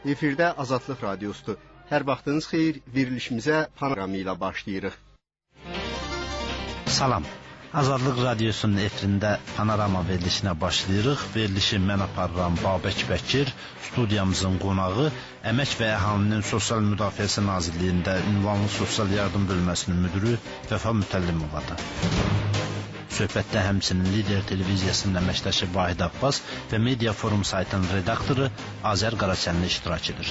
Efirdə Azadlıq Radiosudur. Hər vaxtınız xeyir, verilişimizə Panorama ilə başlayırıq. Salam. Azadlıq Radiosunun efirində Panorama verilişinə başlayırıq. Verilişi mən aparıram Babək Bəkir. Studiyamızın qonağı Əmək və Əhalinin Sosial Müdafiəsi Nazirliyində ünvanlı sosial yardım bölməsinin müdürü Vəfa Mütəllimovadır. Söhbətdə həmçinin Lider televiziyasının əməkdaşı Vahid Abbas və Media Forum saytının redaktoru Azər Qaraçənli iştirak edir.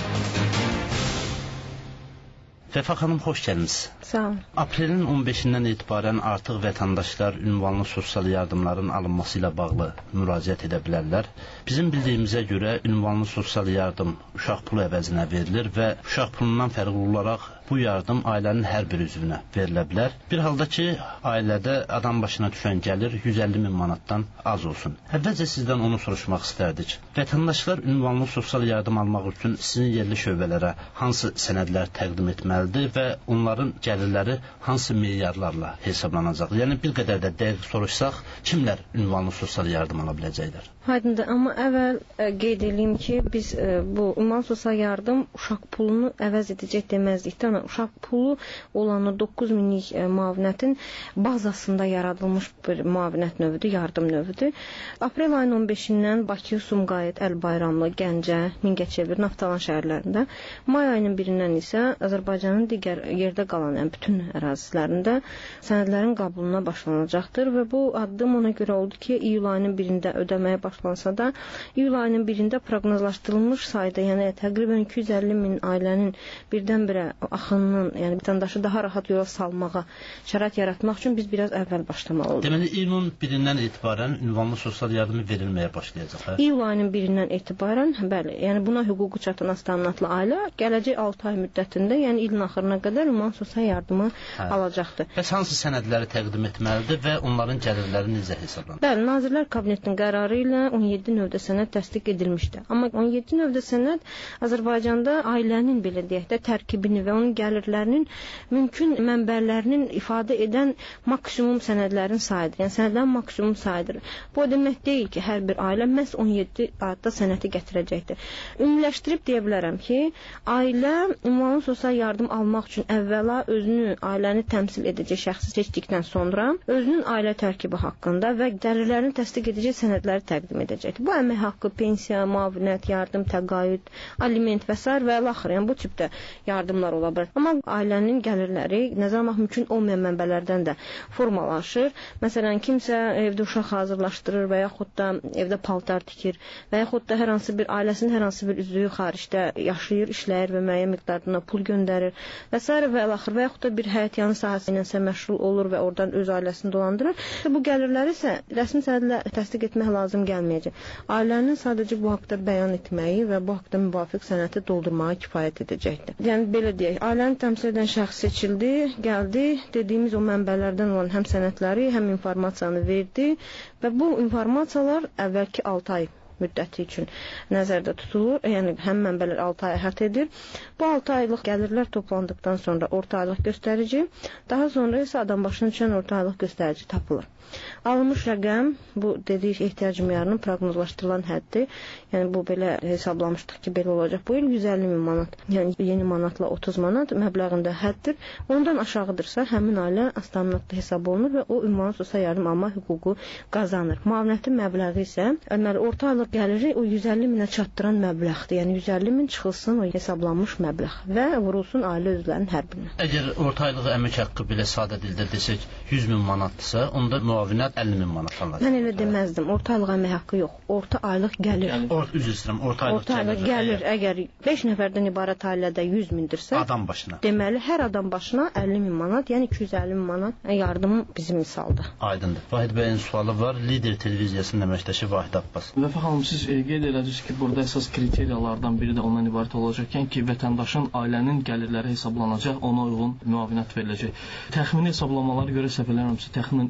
Vəfa xanım, xoş gəlmisiniz. Sağ olun. Aprelin 15-dən etibarən artıq vətəndaşlar ünvanlı sosial yardımların alınması ilə bağlı müraciət edə bilərlər. Bizim bildiyimizə görə ünvanlı sosial yardım uşaq pulu əvəzinə verilir və uşaq pulundan fərqli olaraq bu yardım ailənin hər bir üzvünə verilə bilər. Bir halda ki, ailədə adam başına düşən gəlir 150 min manatdan az olsun. Əvvəlcə sizdən onu soruşmaq istərdik. Vətəndaşlar ünvanlı sosial yardım almaq üçün sizin yerli şöbələrə hansı sənədlər təqdim etməlidir və onların gəlirləri hansı meyarlarla hesablanacaq? Yəni bir qədər də dəqiq soruşsaq, kimlər ünvanlı sosial yardım ala biləcəklər? Aydındır, amma əvvəl qeyd edeyim ki, biz bu ünvanlı sosial yardım uşaq pulunu əvəz edəcək deməzdik. Uşaq pulu olanı 9 minlik müavinətin bazasında yaradılmış bir müavinət növüdür, yardım növüdür. Aprel ayının 15-dən Bakı, Sumqayıt, Əlbayramlı, Gəncə, Mingəçevir, Naftalan şəhərlərində, may ayının 1-dən isə Azərbaycanın digər yerdə qalan bütün ərazilərində sənədlərin qəbuluna başlanacaqdır və bu addım ona görə oldu ki, iyul ayının 1-də ödəməyə başlansa da, iyul ayının 1-də proqnozlaşdırılmış sayda, yəni təqribən 250 min ailənin birdən-birə axınının, yəni vətəndaşı daha rahat yola salmağa şərait yaratmaq üçün biz biraz əvvəl başlamalı olduq. Deməli, iyulun 1-dən etibarən ünvanlı sosial yardımı verilməyə başlayacaq. Hə? İyul ayının 1-dən etibarən, bəli, yəni buna hüququ çatan aztaminatlı ailə gələcək 6 ay müddətində, yəni ilin axırına qədər ünvanlı sosial yardımı alacaqdır. Bəs hansı sənədləri təqdim etməlidir və onların gəlirləri necə hesablanır? Bəli, Nazirlər Kabinetinin qərarı ilə 17 növdə sənəd təsdiq edilmişdir. Amma 17 növdə sənəd Azərbaycanda ailənin, belə deyək də, tərkibini və onun gəlirlərinin mümkün mənbələrinin ifadə edən maksimum sənədlərin sayıdır. Yəni sənədlərin maksimum sayıdır. Bu demək deyil ki, hər bir ailə məhz 17 adda sənədi gətirəcəkdir. Ümumiləşdirib deyə bilərəm ki, ailə ünvanlı sosial yardım almaq üçün əvvəla özünü, ailəni təmsil edəcək şəxsi seçdikdən sonra özünün ailə tərkibi haqqında və gəlirlərini təsdiq edəcək sənədləri təqdim edəcəkdir. Bu əmək haqqı, pensiya, müavinət, yardım, təqaüd, aliment və s. və ilaxır. Yəni bu tipdə yardımlar ola bilər. Amma ailənin gəlirləri nəzərə almaq mümkün olmayan mənbələrdən də formalaşır. Məsələn, kimsə evdə uşaq hazırlaşdırır və yaxud da evdə paltar tikir və yaxud da ailəsinin hər hansı bir üzvü xaricdə yaşayır, işləyir və müəyyən miqdarda pul göndərir və s. və ilaxır və yaxud da bir həyətyanı sahəsi ilə məşğul olur və oradan öz ailəsini dolandırır. Bu gəlirləri isə rəsmi sənədlə təsdiq etmək lazım gəlməyəcək. Ailənin sadəcə bu haqqda bəyan etməyi və bu haqqda müvafiq sənədi doldurmağa kifayət edəcəkdir. Yəni belə deyək, ailəni təmsil edən şəxs seçildi, gəldi, dediyimiz o mənbələrdən olan həm sənədləri, həm informasiyanı verdi və bu informasiyalar əvvəlki 6 ay müddəti üçün nəzərdə tutulur. Yəni həm mənbələr 6 ay əhatə edir. Bu 6 aylıq gəlirlər toplandıqdan sonra orta aylıq göstərici, daha sonra isə adam başına düşən orta aylıq göstərici tapılır. Alınmış rəqəm bu dediyi ehtiyac meyarının proqnozlaşdırılan həddi. Yəni bu belə hesablamışdıq ki, belə olacaq. Bu il 150 min manat, yəni yeni manatla 30 manat məbləğində həddir. Ondan aşağıdırsa həmin ailə aztaminatlı hesab olunur və o ünvanlı sosial yardım alma hüququ qazanır. Müavinətin məbləği isə orta aylıq gəliri o 150 minə çatdıran məbləğdir. Yəni 150 min çıxılsın o hesablanmış məbləğ və vurulsun ailə üzvlərinin hər birinə. Əgər orta aylıq əmək haqqı belə sadə dildə desək 100 min manatdırsa, onda müavinət 50 min manat alacaq. Mən elə deməzdim. Orta aylıq əmək haqqı yox. Orta aylıq gəlir. Orta aylıq gəlir. Əgər 5 nəfərdən ibarət ailədə 100 mindirsə, adam başına. Deməli hər adam başına 50 min manat, yəni 250 min manat yardım bizim misalda. Aydındır. Vahid bəyin sualı var. Lider televiziyasının əməkdaşı Vahid Abbas. Vəfa xanım, siz qeyd edəcəksiniz ki, burada əsas kriteriyalardan biri də ondan ibarət olacaq ki, vətəndaşın ailənin gəlirləri hesablanacaq, ona uyğun müavinət veriləcək. Təxmini hesablamalara görə səhv eləmirəmsə, təxminən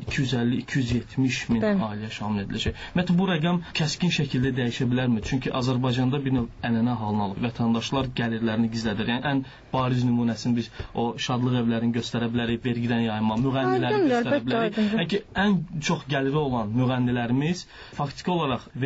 250-270 min ailə şamil ediləcək. Ümumiyyətlə bu rəqəm kəskin şəkildə dəyişə bilərmi? Çünki Azərbaycanda bir növ ənənə halını alıb. Vətəndaşlar gəlirlərini gizlədir. Yəni ən bariz nümunəsini biz o şadlıq evlərini göstərə bilərik, vergidən yayınma, müğənniləri göstərə bilərik. Yəni ki, ən çox gəliri olan müğənnilərimiz faktiki olaraq vergilər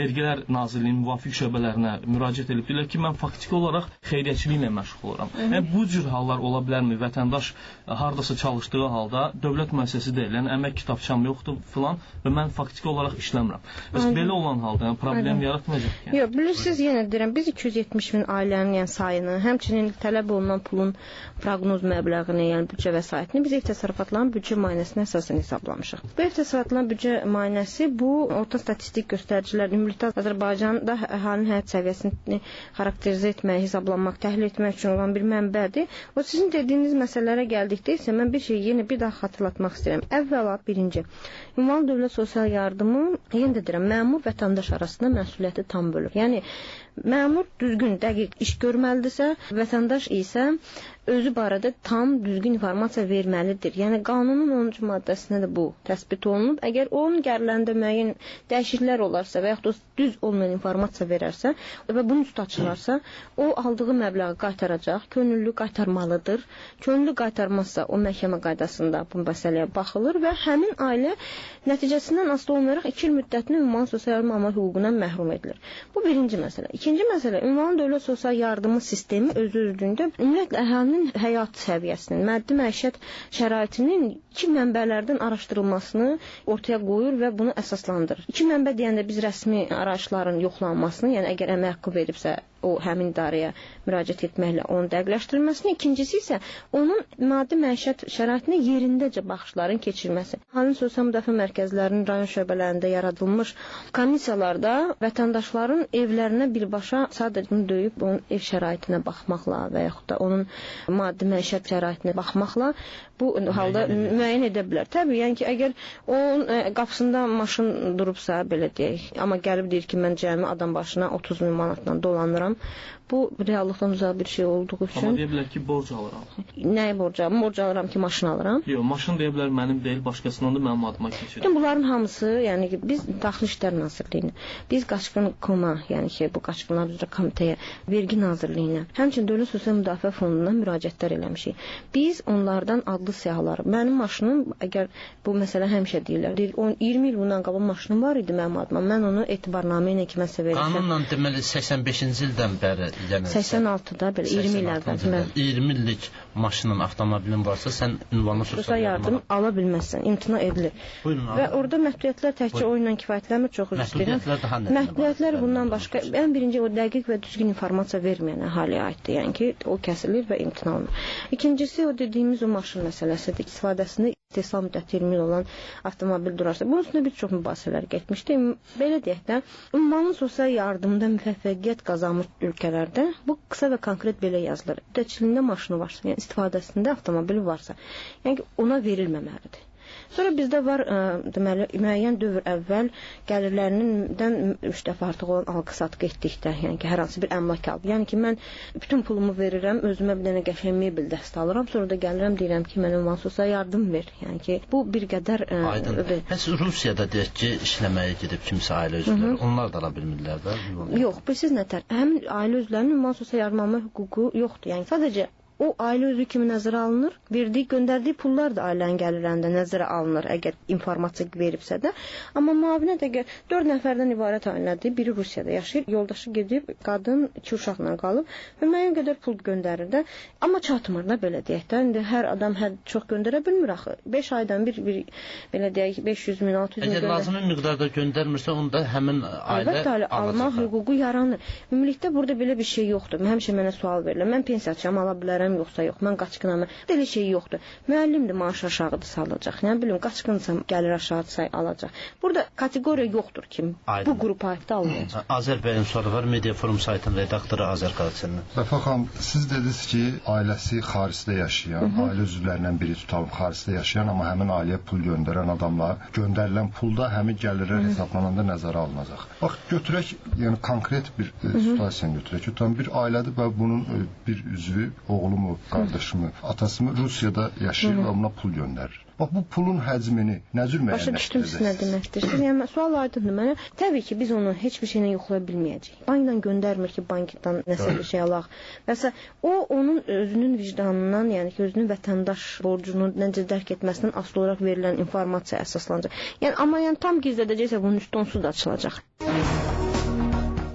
Nazirliyinin müvafiq şöbələrinə müraciət ediblər ki, mən faktiki olaraq xeyriyyəçiliklə məşğul oluram. Yəni bu cür hallar ola bilərmi? Vətəndaş hardasa çalışdığı halda dövlət müəssisəsi deyil, yəni əmək kitabçam yoxdur filan və mən faktiki olaraq işləmirəm. Bəs belə olan halda problem yaratmayacaq ki? Yox, bilirsiniz, yenə deyirəm, biz 270 min ailənin sayını, həmçinin tələb olunan pulun proqnoz məbləğini, yəni büdcə vəsaitini biz ev təsərrüfatlarının büdcə müayinəsinə əsasən hesablamışıq. Bu ev təsərrüfatlarının büdcə müayinəsi bu orta statistik göstəricilər ümumilikdə Azərbaycanda əhalinin həyat səviyyəsini xarakterizə etmək, hesablamaq, təhlil etmək üçün olan bir mənbədir. O sizin dediyiniz məsələlərə gəldikdə isə mən bir şeyi yenə bir daha xatırlatmaq istəyirəm. Əvvəla birinci, ünvanlı dövlət sosial yardımı, yenə də deyirəm, məmur vətəndaş arasında məsuliyyəti tam bölür. Yəni məmur düzgün, dəqiq iş görməlidirsə, vətəndaş isə özü barədə tam, düzgün informasiya verməlidir. Yəni qanunun 10-cu maddəsində də bu təsbit olunub. Əgər onun gərilərində müəyyən dəyişikliklər olarsa və yaxud da düz olmayan informasiya verərsə və bunun üstü açılarsa, o aldığı məbləği qaytaracaq, könüllü qaytarmalıdır. Könüllü qaytarmazsa o məhkəmə qaydasında bu məsələyə baxılır və həmin ailə nəticəsindən asılı olmayaraq 2 il müddətini ünvanlı sosial yardım alma hüququndan məhrum edilir. Bu birinci məsələ. İkinci məsələ, ünvanlı dövlət sosial yardımı sistemi özü-özlüyündə ümumiyyətlə əhalinin həyat səviyyəsinin, maddi məişət şəraitinin 2 mənbələrdən araşdırılmasını ortaya qoyur və bunu əsaslandırır. 2 mənbə deyəndə biz rəsmi arayışların yoxlanmasını, yəni əgər əmək haqqı veribsə o həmin idarəyə müraciət etməklə onun dəqiqləşdirilməsini, ikincisi isə onun maddi məişət şəraitinə yerindəcə baxışların keçirilməsi. Halin sosial müdafiə mərkəzlərinin rayon şöbələrində yaradılmış komissiyalarda vətəndaşların evlərinə birbaşa sadəcə bunu döyüb onun ev şəraitinə baxmaqla və yaxud da onun maddi məişət şəraitinə baxmaqla bu halda müəyyən edə bilər. Təbii, yəni ki, əgər onun qapısında maşın durubsa, belə deyək, amma gəlib deyir ki, mən cəmi adam başına 30 min manatla dolanıram, bu reallıqdan uzaq bir şey olduğu üçün. Amma deyə bilər ki, borc alıram. Nəyi borc alıram? Borc alıram ki, maşın alıram. Yox, maşın deyə bilər mənim deyil, başqasının da mənim adıma keçir. Bunların hamısı, yəni ki, biz Daxili İşlər Nazirliyinə, biz Qaçqın Koma, yəni ki, bu Qaçqınlar üzrə komitəyə, Vergi Nazirliyinə, həmçinin Dövlət Sosial Müdafiə Fonduna müraciətlər eləmişik. Biz onlardan adlı siyahıları, mənim maşınım, əgər bu məsələ həmişə deyirlər, 20 il bundan qabaq maşınım var idi mənim adıma, mən onu etibarnamə ilə kiməsə verirəm. Qanunla deməli 85-ci ildən bəri, yəni 86-da belə 20 il əvvəl. 20 illik maşının, avtomobilin varsa, sən ünvanlı sosial yardım ala bilməzsən, imtina edilir. Buyurun, və orada məhdudiyyətlər təkcə o ilə kifayətlənmir, çox üzr istəyirəm. Məhdudiyyətlər bundan başqa, ən birinci o dəqiq və düzgün informasiya verməyən əhaliyə aiddir, yəni ki, o kəsilir və imtina olunur. İkincisi, o dediyimiz o maşın məsələsidir, istifadəsində istehsal müddəti 20 il olan avtomobil durarsa. Bunun üstündə bir çox mübahisələr getmişdi. Belə deyək də, ünvanlı sosial yardımda müvəffəqiyyət qazanmış ölkələrdə bu qısa və konkret belə yazılır. Müddətçiliyində maşını varsa, yəni istifadəsində avtomobili varsa, yəni ki, ona verilməməlidir. Sonra bizdə var, deməli, müəyyən dövr əvvəl gəlirlərindən 3 dəfə artıq olan alqı-satqı etdikdə, yəni ki, hər hansı bir əmlak alıb. Yəni ki, mən bütün pulumu verirəm, özümə bir dənə qəşəng mebel dəstə alıram, sonra da gəlirəm, deyirəm ki, mənə ünvanlı sosial yardım ver. Yəni ki, bu bir qədər... Aydın. Bəs Rusiyada deyək ki, işləməyə gedib kimsə ailə üzvləri, onlar da ala bilmirlər də? Yox, siz nətər? Həmin ailə üzvlərinin ünvanlı sosial yardım alma hüququ yoxdur. Yəni sadəcə o ailə üzvü kimi nəzərə alınır, göndərdiyi pullar da ailənin gəlirlərində nəzərə alınır, əgər informasiya veribsə də. Amma müavinət əgər 4 nəfərdən ibarət ailədir, biri Rusiyada yaşayır, yoldaşı gedib, qadın 2 uşaqla qalıb və müəyyən qədər pul göndərir də, amma çatmır da, belə deyək də. İndi hər adam çox göndərə bilmir axı. 5 aydan bir belə deyək 500 min, 600 min əgər lazımi miqdarda göndərmirsə, onda həmin ailə almaq hüququ yaranır. Ümumilikdə burada belə bir şey yoxdur. Həmişə mənə sual verilir. Mən pensiyaçıyam, ala bilərəm yoxsa yox, mən qaçqınam. Belə şey yoxdur. Müəllimdir, maaş aşağıdır salacaq. Yəni bilin, qaçqınsam gəlir aşağıdırsa alacaq. Burada kateqoriya yoxdur ki, bu qrupa aiddə alınacaq. Azər bəyin soru var, Media Forum saytının redaktoru Azər Qaçqınlı. Vəfa xanım, siz dediniz ki, ailəsi xaricdə yaşayan, ailə üzvlərindən biri tutalım xaricdə yaşayan, amma həmin ailəyə pul göndərən adamlar göndərilən pulda həmin gəlirlər hesablananda nəzərə alınacaq. Bax, götürək, yəni konkret bir situasiyanı götürək. Tutalım, bir ailədir və bunun bir üzvü, oğlu qardaşımı, atasımı Rusiyada yaşayır və ona pul göndərir. Bax, bu pulun həcmini nə cür müəyyənləşdirəcəksiniz? Başa düşdüm, nə deməkdir. Yəni, sual aydındır mənə. Təbii ki, biz onu heç bir şeylə yoxlaya bilməyəcəyik. Bankdan göndərmir ki, bankdan nəsə bir şey alaq. Vəsə, o, onun özünün vicdanından, yəni ki, özünün vətəndaş borcunu necə dərk etməsindən asılı olaraq verilən informasiya əsaslanacaq. Yəni, amma yəni, tam gizlədəcəksə, bunun üstü onsuz da açılacaq.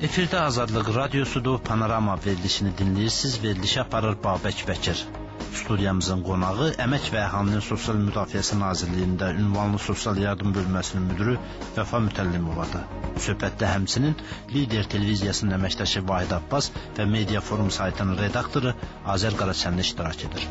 Efirdə Azadlıq Radiosudur, Panorama verilişini dinləyirsiniz. Verilişi aparır Babək Bəkir. Studiyamızın qonağı Əmək və Əhalinin Sosial Müdafiəsi Nazirliyində ünvanlı sosial yardım bölməsinin müdürü Vəfa Mütəllimovadır. Söhbətdə həmçinin Lider televiziyasının əməkdaşı Vahid Abbas və Media Forum saytının redaktoru Azər Qaraçənli iştirak edir.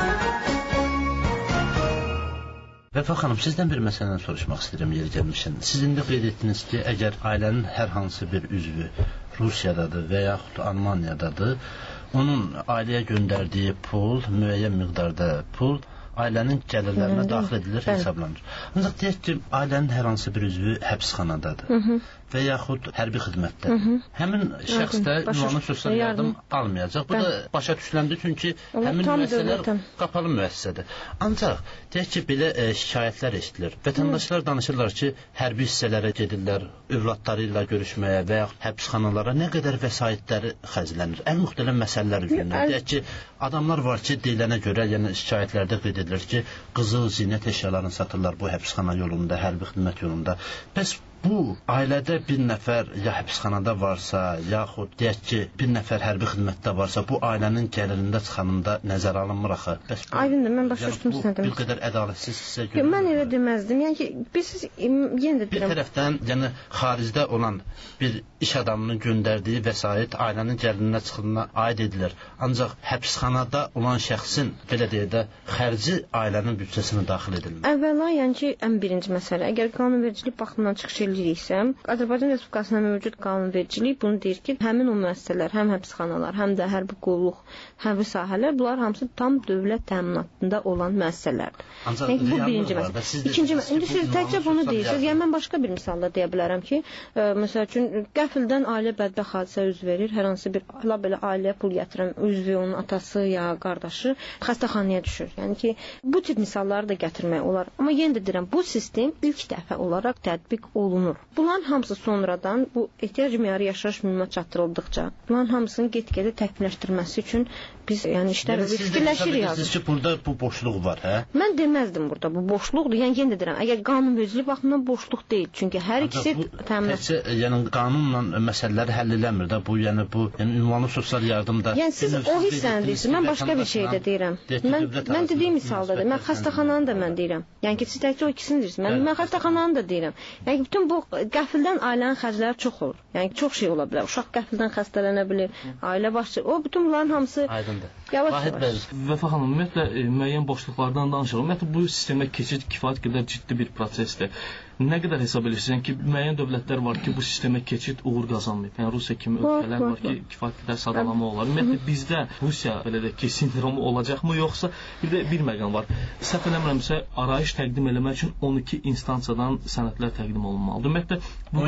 Vəfa xanım, sizdən bir məsələni soruşmaq istəyirəm yeri gəlmişən. Siz indi qeyd etdiniz ki, əgər ailənin hər hansı bir üzvü Rusiyadadır və yaxud Almaniyadadır, onun ailəyə göndərdiyi pul, müəyyən miqdarda pul ailənin gəlirlərinə daxil edilir, hesablanır. Ancaq deyək ki, ailənin hər hansı bir üzvü həbsxanadadır və yaxud hərbi xidmətdədir. Həmin şəxs də ünvanlı sosial yardım almayacaq. Bu da başa düşüləndi, çünki həmin müəssisələr qapalı müəssisədir. Ancaq deyək ki, belə şikayətlər eşidilir. Vətəndaşlar danışırlar ki, hərbi hissələrə gedirlər, övladları ilə görüşməyə və yaxud həbsxanalara nə qədər vəsaitləri xərclənir. Ən müxtəlif məsələlər üzərindən. Deyək ki, adamlar var ki, deyilənə görə, yəni şikayətlərdə qeyd edilir ki, qızıl zinət əşyalarını satırlar bu həbsxana yolunda, hərbi xidmət yolunda. Bəs bu ailədə bir nəfər ya həbsxanada varsa, yaxud deyək ki, bir nəfər hərbi xidmətdə varsa, bu ailənin gəlirində çıxanında nəzərə alınmır axı. Aydındır, mən başa düşdüm sən demək. Bir qədər ədalətsiz sizə görünür. Mən elə deməzdim. Yəni ki, biz yenə də deyirəm. Bir tərəfdən, yəni xaricdə olan bir iş adamının göndərdiyi vəsait ailənin gəlirinə çıxınına aid edilir. Ancaq həbsxanada olan şəxsin belə deyək də xərci ailənin büdcəsinə daxil edilmir. Əvvəla, yəni ki, ən birinci məsələ, əgər qanunvericilik baxımından çıxış eləyiriksə, Azərbaycan Respublikasının mövcud qanunvericiliyi bunu deyir ki, həmin o müəssisələr, həm həbsxanalar, həm də hərbi qulluq, hərbi sahələr, bunlar hamısı tam dövlət təminatında olan müəssisələrdir. Yəni bu birinci məsələ. İkinci, indi siz təkcə bunu deyirsiniz. Yəni mən başqa bir misal da deyə bilərəm ki, məsəl üçün qəfildən ailə bədbəxt hadisə üz verir, hər hansı bir belə ailəyə pul gətirən üzvü, onun atası ya qardaşı xəstəxanaya düşür. Yəni ki, bu tip misalları da gətirmək olar. Amma yenə də deyirəm, bu sistem ilk dəfə olaraq tətbiq olunur. Bunların hamısı sonradan bu ehtiyac meyarı yaşayış minimuma çatdırıldıqca, bunların hamısını get-gedə təkmilləşdirməsi üçün biz yəni işlər fikirləşirik. Siz ki, burada bu boşluq var, hə? Mən deməzdim burada bu boşluqdur. Yəni yenə də deyirəm, əgər qanunvericilik baxımından boşluq deyil, çünki hər ikisi təmin. Yəni qanunla məsələləri həll eləmir də bu, yəni ünvanlı sosial yardımda. Yəni siz o hissəni deyirsiniz, mən başqa bir şey də deyirəm. Mən dediyim misalda da, mən xəstəxananı da mən deyirəm. Yəni ki, siz təkcə o ikisini deyirsiniz. Mən xəstəxananı da deyirəm. Yəni bütün bu qəfildən ailənin xərcləri çox olur. Yəni çox şey ola bilər. Uşaq qəfildən xəstələnə bilər, ailə başçı. O bütün bunların hamısı yavaş-yavaş. Vəfa xanım, ümumiyyətlə müəyyən boşluqlardan danışırıq. Ümumiyyətlə bu sistemə keçid kifayət qədər ciddi bir prosesdir. Nə qədər hesab edirsiniz ki, müəyyən dövlətlər var ki, bu sistemə keçid uğur qazanmayıb. Yəni Rusiya kimi ölkələr var ki, kifayət qədər sadalama olar. Ümumiyyətlə bizdə Rusiya belə də ki, sindromu olacaqmı, yoxsa bir məqam var. Səhv eləmirəmsə, arayış təqdim eləmək üçün 12 instansiyadan sənədlər təqdim olunmalıdır. Ümumiyyətlə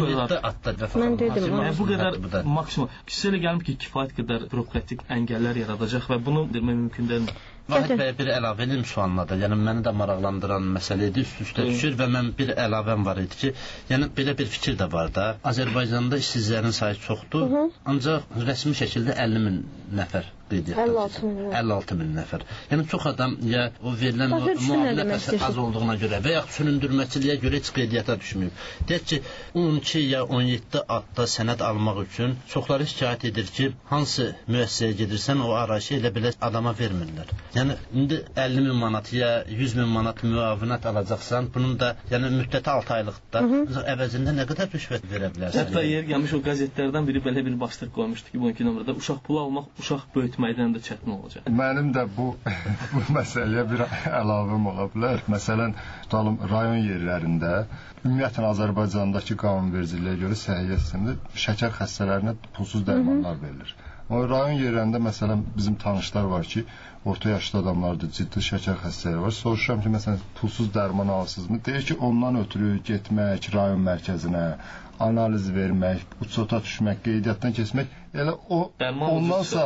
bu qədər maksimum. Sizə elə gəlmir ki, kifayət qədər bürokratik əngəllər yaradacaq və bunu demək mümkün deyil. Vahid bəy, bir əlavə edim sualına da. Yəni məni də maraqlandıran məsələ idi, üst-üstə düşür və mən bir əlavəm var idi ki, yəni belə bir fikir də var da. Azərbaycanda işsizlərin sayı çoxdur, ancaq rəsmi şəkildə 50 min nəfər qeyd edilir. 56 min nəfər. Yəni çox adam ya o verilən müavinət az olduğuna görə və ya süründürməçiliyə görə heç qeydiyyata düşməyib. Deyək ki, 12 ya 17 adda sənəd almaq üçün çoxları şikayət edir ki, hansı müəssisəyə gedirsən o arayışı elə belə adama vermirlər. Yəni indi 50 min manat ya 100 min manat müavinət alacaqsan, bunun da yəni müddəti 6 aylıqda əvəzində nə qədər rüşvət verə bilərsən? Hətta yer gəlmiş o qəzetlərdən biri belə bir başlıq qoymuşdu ki, bugünkü nömrədə uşaq pulu almaq, uşaq böyütməkdən də çətin olacaq. Mənim də bu məsələyə bir əlavəm ola bilər. Məsələn, tutalım rayon yerlərində ümumiyyətlə Azərbaycandakı qanunvericiliyə görə səhiyyə sistemində şəkər xəstələrinə pulsuz dərmanlar verilir. O rayon yerlərində məsələn bizim tanışlar var ki, orta yaşlı adamlardır, ciddi şəkər xəstələri var. Soruşuram ki, məsələn, pulsuz dərman alırsınızmı? Deyir ki, ondan ötürü getmək rayon mərkəzinə, analiz vermək, uçota düşmək, qeydiyyatdan keçmək, elə o ondansa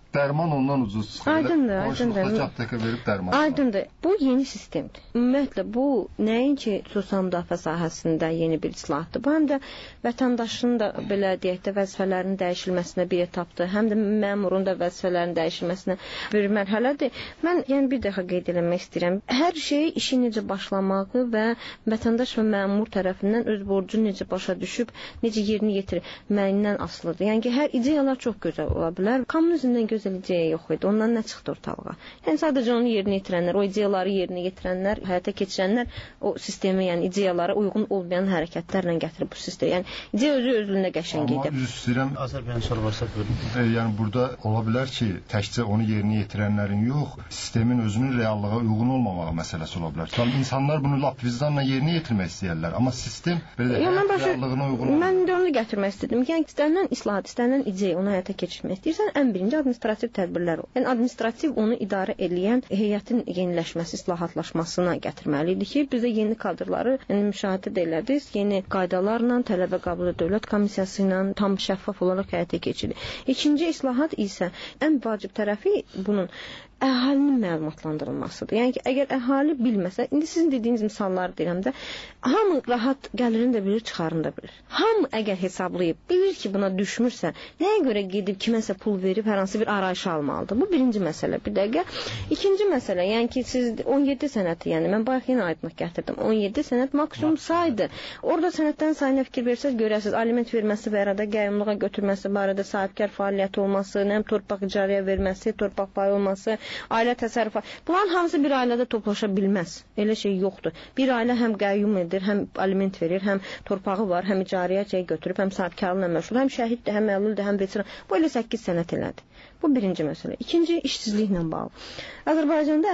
dərman ondan ucuz çıxır. Aydındır. Apteka verib dərman. Aydındır. Bu yeni sistemdir. Ümumiyyətlə bu nəinki sosial müdafiə sahəsində yeni bir islahatdır. Bu həm də vətəndaşın da belə deyək də vəzifələrinin dəyişilməsinə bir etapdır, həm də məmurun da vəzifələrinin dəyişilməsinə bir mərhələdir. Mən yəni bir dəfə qeyd etmək istəyirəm. Hər şey işin necə başlamağı və vətəndaş və məmur tərəfindən öz borcunu necə başa düşüb, necə yerinə yetirməyindən asılıdır. Yəni ki, hər ideyalar çox gözəl ola bilər. Kommunizmdən gözəl ideya yox idi. Ondan nə çıxdı ortalığa? Yəni sadəcə onu yerinə yetirənlər, o ideyaları yerinə yetirənlər, həyata keçirənlər o sistemi, yəni ideyalara uyğun olmayan hərəkətlərlə gətirib bu sistemi. Yəni ideya özü-özlüyünə qəşəng idi. Amma üzr istəyirəm. Azərbaycan soru varsa buyurun. Yəni burada ola bilər ki, təkcə onu yerinə yetirənlərin yox, sistemin özünün reallığa uyğun olmamağı məsələsi ola bilər. Çünki insanlar bunu lap vicdanla yerinə yetirmək istəyirlər, amma sistem belə reallığına uyğun olmur. Mən də onu gətirmək istədim. Yəni istənilən islahat, istənilən ideya onu həyata keçirmək istəyirsən, ən birinci administrativ tədbirlər o. Yəni administrativ onu idarə edən heyətin yeniləşməsi, islahatlaşmasına gətirməli idi ki, biz də yeni kadrları müşahidə elədik. Yeni qaydalarla tələbə qəbulu dövlət komissiyası ilə tam şəffaf olaraq həyata keçirilir. İkinci islahat isə ən vacib tərəfi bunun əhalinin məlumatlandırılmasıdır. Yəni ki, əgər əhali bilməsə, indi sizin dediyiniz misalları deyirəm də, hamı rahat gəlirini də bilir, çıxarını da bilir. Hamı əgər hesablayıb, bilir ki, buna düşmürsə, nəyə görə gedib kiməsə pul verib hər hansı bir arayış almalıdır? Bu birinci məsələ. Bir dəqiqə. İkinci məsələ, yəni ki, siz 17 sənəti, yəni mən bayaq yenə aydınlıq gətirdim. 17 sənət maksimum saydı. Orada sənətlərin sayına fikir versəz, görəsiniz, aliment verməsi və arada qəyyumluğa götürməsi barədə sahibkar fəaliyyəti olması, nəm torpaq icarəyə verməsi, torpaq payı olması, ailə təsərrüfatı. Bunların hamısı bir ailədə toplaşa bilməz. Elə şey yoxdur. Bir ailə həm qəyyum edir, həm aliment verir, həm torpağı var, həm icarəyə götürüb, həm sahibkarlıqla məşğul, həm şəhiddir, həm məlluldur, həm veteran. Bu elə 8 sənət elədi. Bu birinci məsələ. İkinci, işsizliklə bağlı. Azərbaycanda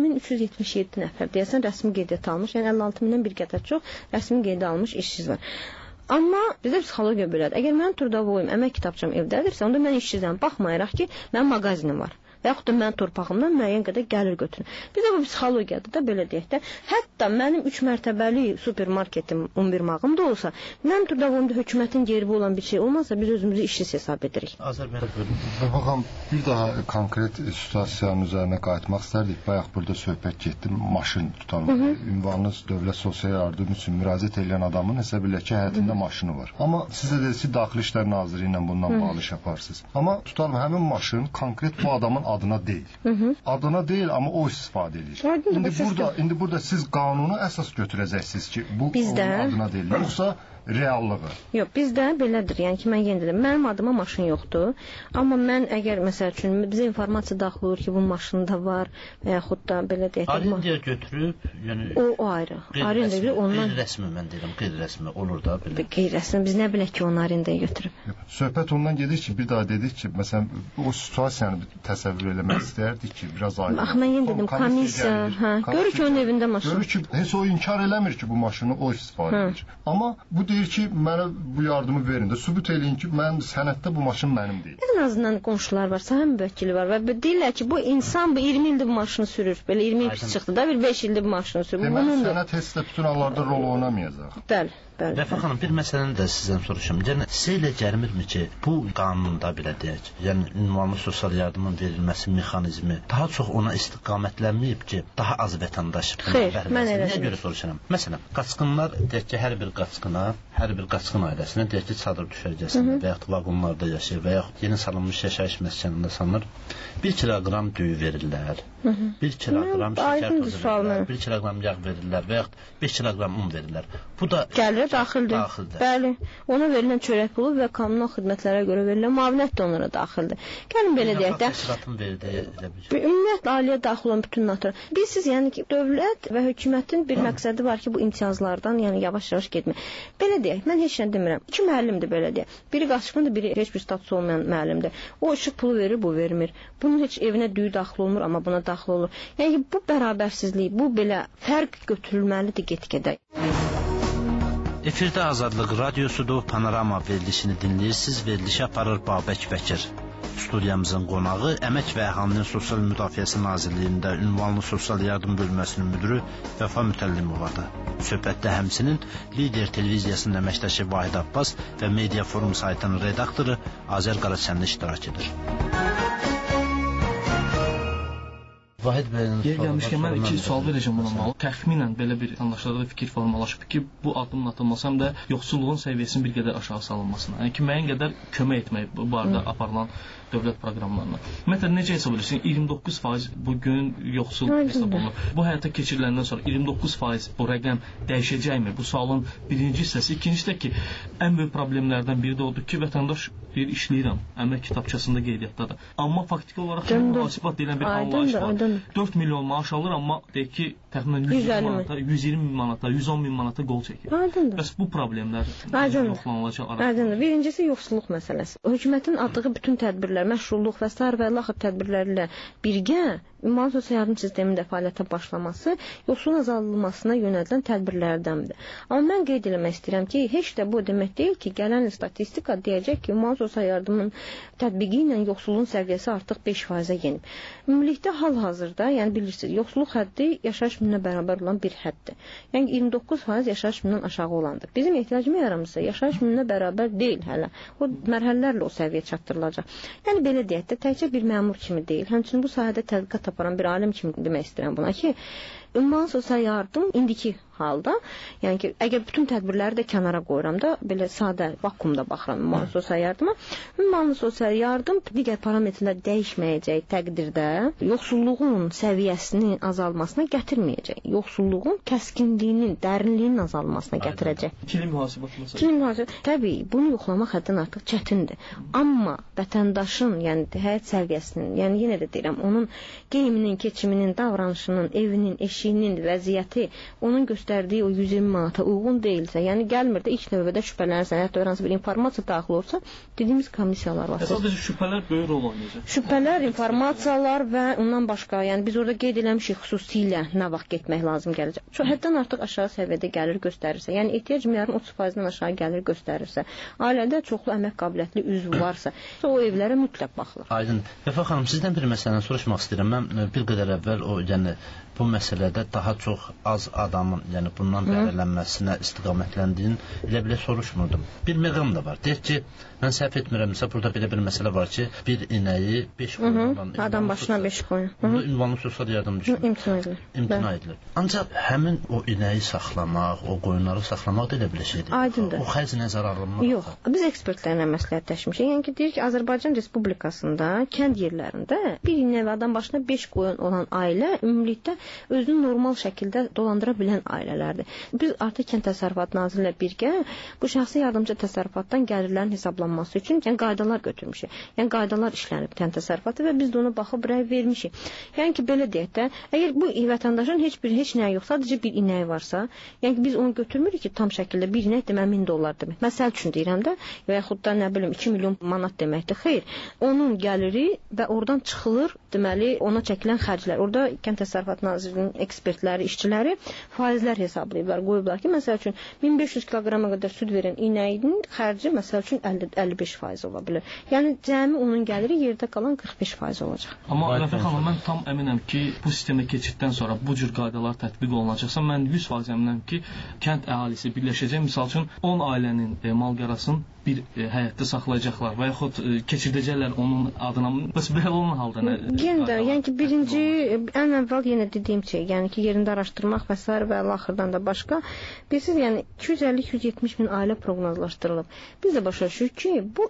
56.377 nəfər deyəsən rəsmi qeydiyyat almış, yəni 56.000-dən bir qədər çox rəsmi qeydə almış işsiz var. Amma bizdə psixologiya belədir. Əgər mənim trudovuyum, əmək kitabçam evdədirsə, onda mən işsizəm. Baxmayaraq ki, mənim mağazinim var. Və yaxud da mənim torpağımdan müəyyən qədər gəlir götürün. Bizdə bu psixologiyadır da, belə deyək də. Hətta mənim 3 mərtəbəli supermarketim 11 mağım da olsa, mənim trudovumda hökumətin geribi olan bir şey olmazsa, biz özümüzü işsiz hesab edirik. Baxın, bir daha konkret situasiyanın üzərinə qayıtmaq istərdik. Bayaq burada söhbət getdi, maşın tutan, ünvanınız dövlət sosial yardım üçün müraciət edən adamın hesab elə ki, həyatında maşını var. Amma sizə dediniz ki, Daxili İşlər Naziri ilə bundan bağlı iş yaparsınız. Amma tutalım, həmin maşın konkret bu adamın adına deyil. Adına deyil, amma o istifadə edir. İndi burada siz qanunu əsas götürəcəksiniz ki, bu onun adına deyil. Yoxsa reallığı. Yox, bizdə belədir. Yəni ki, mən yenə dedim, mənim adıma maşın yoxdur. Amma mən əgər məsəl üçün bizə informasiya daxil olur ki, bu maşında var və yaxud da belə deyək. Arendiyə götürüb, yəni o ayrı. Arendiyə ondan qeyri-rəsmi mən deyirəm, qeyri-rəsmi olur da belə. Qeyri-rəsmi biz nə bilək ki, onu arendiyə götürüb. Söhbət ondan gedir ki, bir daha dedik ki, məsələn, o situasiyanı təsəvvür eləmək istərdik ki, biraz aydın. Bax, mən yenə dedim, komissiya, görür ki, onun evində maşın. Görür ki, heç o inkar eləmir ki, bu maşını o istifadə edir. Amma bu deyir ki, mənə bu yardımı verin də, sübut eləyin ki, mənim sənətdə bu maşın mənim deyil. En azından qonşular var, sahə müvəkkili var və deyirlər ki, bu insan bu 20 ildir bu maşını sürür. Belə 20 il pis çıxdı da, bir 5 ildir bu maşını sürür. Deməli, sənət heç də bütün hallarda rol oynamayacaq. Bəli. Rəfə xanım, bir məsələni də sizdən soruşum. Yəni, sizə elə gəlmirmi ki, bu qanunda belə deyək, yəni ünvanlı sosial yardımın verilməsi mexanizmi daha çox ona istiqamətlənməyib ki, daha az vətəndaş Xeyr, mən elə Nəyə görə soruşuram? Məsələn, qaçqınlar deyək ki, hər bir qaçqın ailəsinə deyək ki, çadır düşərgəsində və yaxud vaqonlarda yaşayır və yaxud yeni salınmış yaşayış məskənində sanılır, 1 kiloqram düyü verirlər, 1 kiloqram şəkər tozu verirlər, 1 kiloqram yağ verirlər və yaxud 5 kiloqram un verirlər. Bu da gəlir daxildir. Bəli. Ona verilən çörək pulu və kommunal xidmətlərə görə verilən müavinət də onlara daxildir. Gəlin belə deyək də. Ümumiyyətlə ailəyə daxil olan bütün natır. Siz yəni ki, dövlət və hökumətin bir məqsədi var ki, bu imtiyazlardan yəni yavaş-yavaş getmək. Belə deyək, mən heç nə demirəm. 2 müəllimdir belə deyək. Biri qaçqındır, biri heç bir statusu olmayan müəllimdir. O işıq pulu verir, bu vermir. Bunun heç evinə düyü daxil olmur, amma buna daxil olur. Yəni bu bərabərsizlik, bu belə fərq götürülməlidir get-gedə. Efirdə Azadlıq Radiosudur, Panorama verilişini dinləyirsiniz. Verilişi aparır Babək Bəkir. Studiyamızın qonağı Əmək və Əhalinin Sosial Müdafiəsi Nazirliyində ünvanlı sosial yardım bölməsinin müdürü Vəfa Mütəllimovadır. Söhbətdə həmçinin Lider televiziyasının əməkdaşı Vahid Abbas və Media Forum saytının redaktoru Azər Qaraçənli iştirak edir. Vahid bəyin yer gəlmişkən mən 2 sual verəcəm buna bağlı. Təxminən belə bir anlaşılır fikir formalaşıb ki, bu addımın atılması həm də yoxsulluğun səviyyəsinin bir qədər aşağı salınmasına, yəni ki, müəyyən qədər kömək etmək bu barədə aparılan dövlət proqramlarına. Ümumiyyətlə necə hesab edirsən? 29% bu gün yoxsul hesab olunur. Bu həyata keçiriləndən sonra 29% bu rəqəm dəyişəcəkmi? Bu sualın birinci hissəsi. İkincisi də ki, ən böyük problemlərdən biri də odur ki, vətəndaş deyir, işləyirəm, əmək kitabçasında qeydiyyatdadır. Amma faktiki olaraq mühasibat deyilən bir anlayış var. 4 milyon maaş alır, amma deyək ki, təxminən 120 min manata, 110 min manata qol çəkir. Bəs bu problemlər yoxlanılacaq arasında. Aydındır. Birincisi yoxsulluq məsələsi. Hökumətin atdığı bütün tədbirlər, məşğulluq və sair və laxır tədbirlərlə birgə ümumi sosial yardım sisteminin də fəaliyyətə başlaması yoxsulluğun azaldılmasına yönəldilən tədbirlərdəndir. Amma mən qeyd etmək istəyirəm ki, heç də bu demək deyil ki, gələn statistika deyəcək ki, ümumi sosial yardımın tətbiqi ilə yoxsulluğun səviyyəsi artıq 5%-ə yenib. Ümumilikdə hal-hazırda, yəni bilirsiniz, yoxsulluq həddi yaşayış minimumuna bərabər olan bir həddir. Yəni 29% yaşayış minimumdan aşağı olandır. Bizim ehtiyacımız yaramızsa yaşayış minimumuna bərabər deyil hələ. O mərhələlərlə o səviyyə çatdırılacaq. Yəni belə deyək də təkcə bir məmur kimi deyil, həmçinin bu sahədə tədqiqat aparan bir alim kimi demək istəyirəm buna ki, ümumi sosial yardım indiki halda, yəni ki, əgər bütün tədbirləri də kənara qoyuram da, belə sadə vakuumda baxıram ümumi sosial yardıma, ümumi sosial yardım digər parametrlər dəyişməyəcək təqdirdə yoxsulluğun səviyyəsinin azalmasına gətirməyəcək. Yoxsulluğun kəskinliyinin, dərinliyinin azalmasına gətirəcək. İkili mühasibat məsələn. İkili mühasibat. Təbii, bunu yoxlamaq həddən artıq çətindir. Amma vətəndaşın, yəni həyat səviyyəsinin, yəni yenə də deyirəm, onun geyiminin, keçiminin, davranışının, evinin, eşiyinin vəziyyəti, onun göstərdiyi o 120 manata uyğun deyilsə, yəni gəlmir də ilk növbədə şübhələnirsən, hətta öyrənsə bir informasiya daxil olsa, dediyimiz komissiyalar var. Sadəcə şübhələr böyük rol oynayacaq. Şübhələr, informasiyalar və ondan başqa, yəni biz orada qeyd eləmişik xüsusilə nə vaxt getmək lazım gələcək. Çox həddən artıq aşağı səviyyədə gəlir göstərirsə, yəni ehtiyac miyarın 30%-dən aşağı gəlir göstərirsə, ailədə çoxlu əmək qabiliyyətli üzv varsa, o evlərə mütləq baxılır. Aydın. Vəfa xanım, sizdən bir məsələni soruşmaq istəyirəm. Mən bir qədər əvvəl bu məsələdə daha çox az adamın, yəni bundan bəhrələnməsinə istiqamətləndiyin elə belə soruşmurdum. Bir məqam da var. Deyək ki, mən səhv etmirəmsə, burada belə bir məsələ var ki, bir inəyi 5 qoyun olan adam başına 5 qoyun. Bunda ünvanlı sosial yardım düşünür. İmtina edilir. Ancaq həmin o inəyi saxlamaq, o qoyunları saxlamaq da elə bir şeydir. Aydındır. O xərc nəzərə alınmır. Yox, biz ekspertlərlə məsləhətləşmişik. Yəni ki, deyir ki, Azərbaycan Respublikasında kənd yerlərində bir inə və adam başına 5 qoyun olan ailə ümumilikdə özünü normal şəkildə dolandıra bilən ailələrdir. Biz artıq Kənd Təsərrüfatı Nazirliyi ilə birgə bu şəxsi yardımcı təsərrüfatdan gəlirlərin hesablanması üçün qaydalar götürmüşük. Yəni qaydalar işlənib Kənd Təsərrüfatı və biz də ona baxıb rəy vermişik. Yəni ki, belə deyək də, əgər bu vətəndaşın heç nəyi yox, sadəcə bir inəyi varsa, yəni ki, biz onu götürmürük ki, tam şəkildə bir inək demək 1000 dollar demək. Məsəl üçün deyirəm də, və yaxud da nə bilim 2 milyon manat deməkdir. Xeyr, onun gəliri və oradan çıxılır, deməli, ona çəkilən xərclər. Orada Kənd Təsərrüfatı Nazirliyinin ekspertləri, işçiləri faizlər hesablayıblar, qoyublar ki, məsəl üçün 1500 kiloqrama qədər süd verən inəyin xərci məsəl üçün 55% ola bilər. Yəni cəmi onun gəliri yerdə qalan 45% olacaq. Amma Rəfiq xanım, mən tam əminəm ki, bu sistemə keçiddən sonra bu cür qaydalar tətbiq olunacaqsa, mən 100% əminəm ki, kənd əhalisi birləşəcək. Məsəl üçün 10 ailənin mal-qarasını bir həyətdə saxlayacaqlar və yaxud keçirdəcəklər onun adına. Bəs belə olan halda nə? Yəni ki, birinci, ən əvvəl yenə dediyim şey, yəni ki, yerində araşdırmaq və s. və axırdan da başqa. Bilirsiniz, yəni 250-270 min ailə proqnozlaşdırılıb. Biz də başa düşürük ki, bu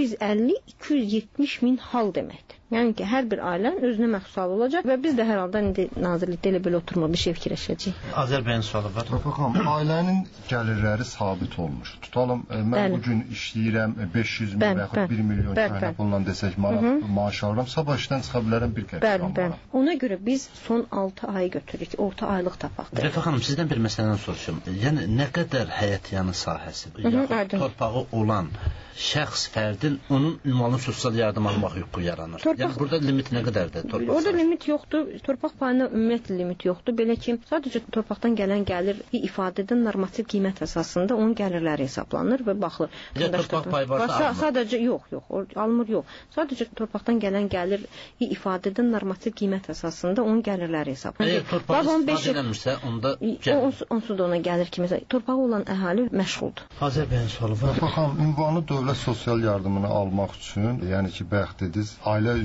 250-270 min hal deməkdir. Yəni ki, hər bir ailənin özünə məxsus halı olacaq və biz də hər halda indi nazirlikdə elə belə oturma bir şey fikirləşəcəyik. Azərbaycan sualı var. Rəfiqam, ailənin gəlirləri sabit olmuş. Tutalım, mən bu gün işləyirəm 500 min və yaxud 1 milyon kəhnə pulla desək, maaş alıram, sabah işdən çıxa bilərəm bir qəpik. Bəli. Ona görə biz son 6 ayı götürürük, orta aylıq tapaq. Rəfiq xanım, sizdən bir məsələni soruşum. Yəni, nə qədər həyətyanı sahəsi, yaxud torpağı olan şəxs fərdin onun ünvanlı sosial yardım almaq hüququ yaranır. Yəni burada limit nə qədərdir? Orada limit yoxdur. Torpaq payına ümumiyyətlə limit yoxdur. Belə ki, sadəcə torpaqdan gələn gəlir ifadə edən normativ qiymət əsasında onun gəlirləri hesablanır və baxılır. Torpaq payı varsa sadəcə yox, almır yox. Sadəcə torpaqdan gələn gəlir ifadə edən normativ qiymət əsasında onun gəlirləri hesablanır. Əgər torpaq istifadə edilmirsə, onda onsuz da ona gəlir ki, məsələn, torpağı olan əhali məşğuldur. Azərbaycan sualı var. Baxın, ünvanlı dövlət sosial yardımını almaq üçün, yəni ki, bayaq dediniz, ailə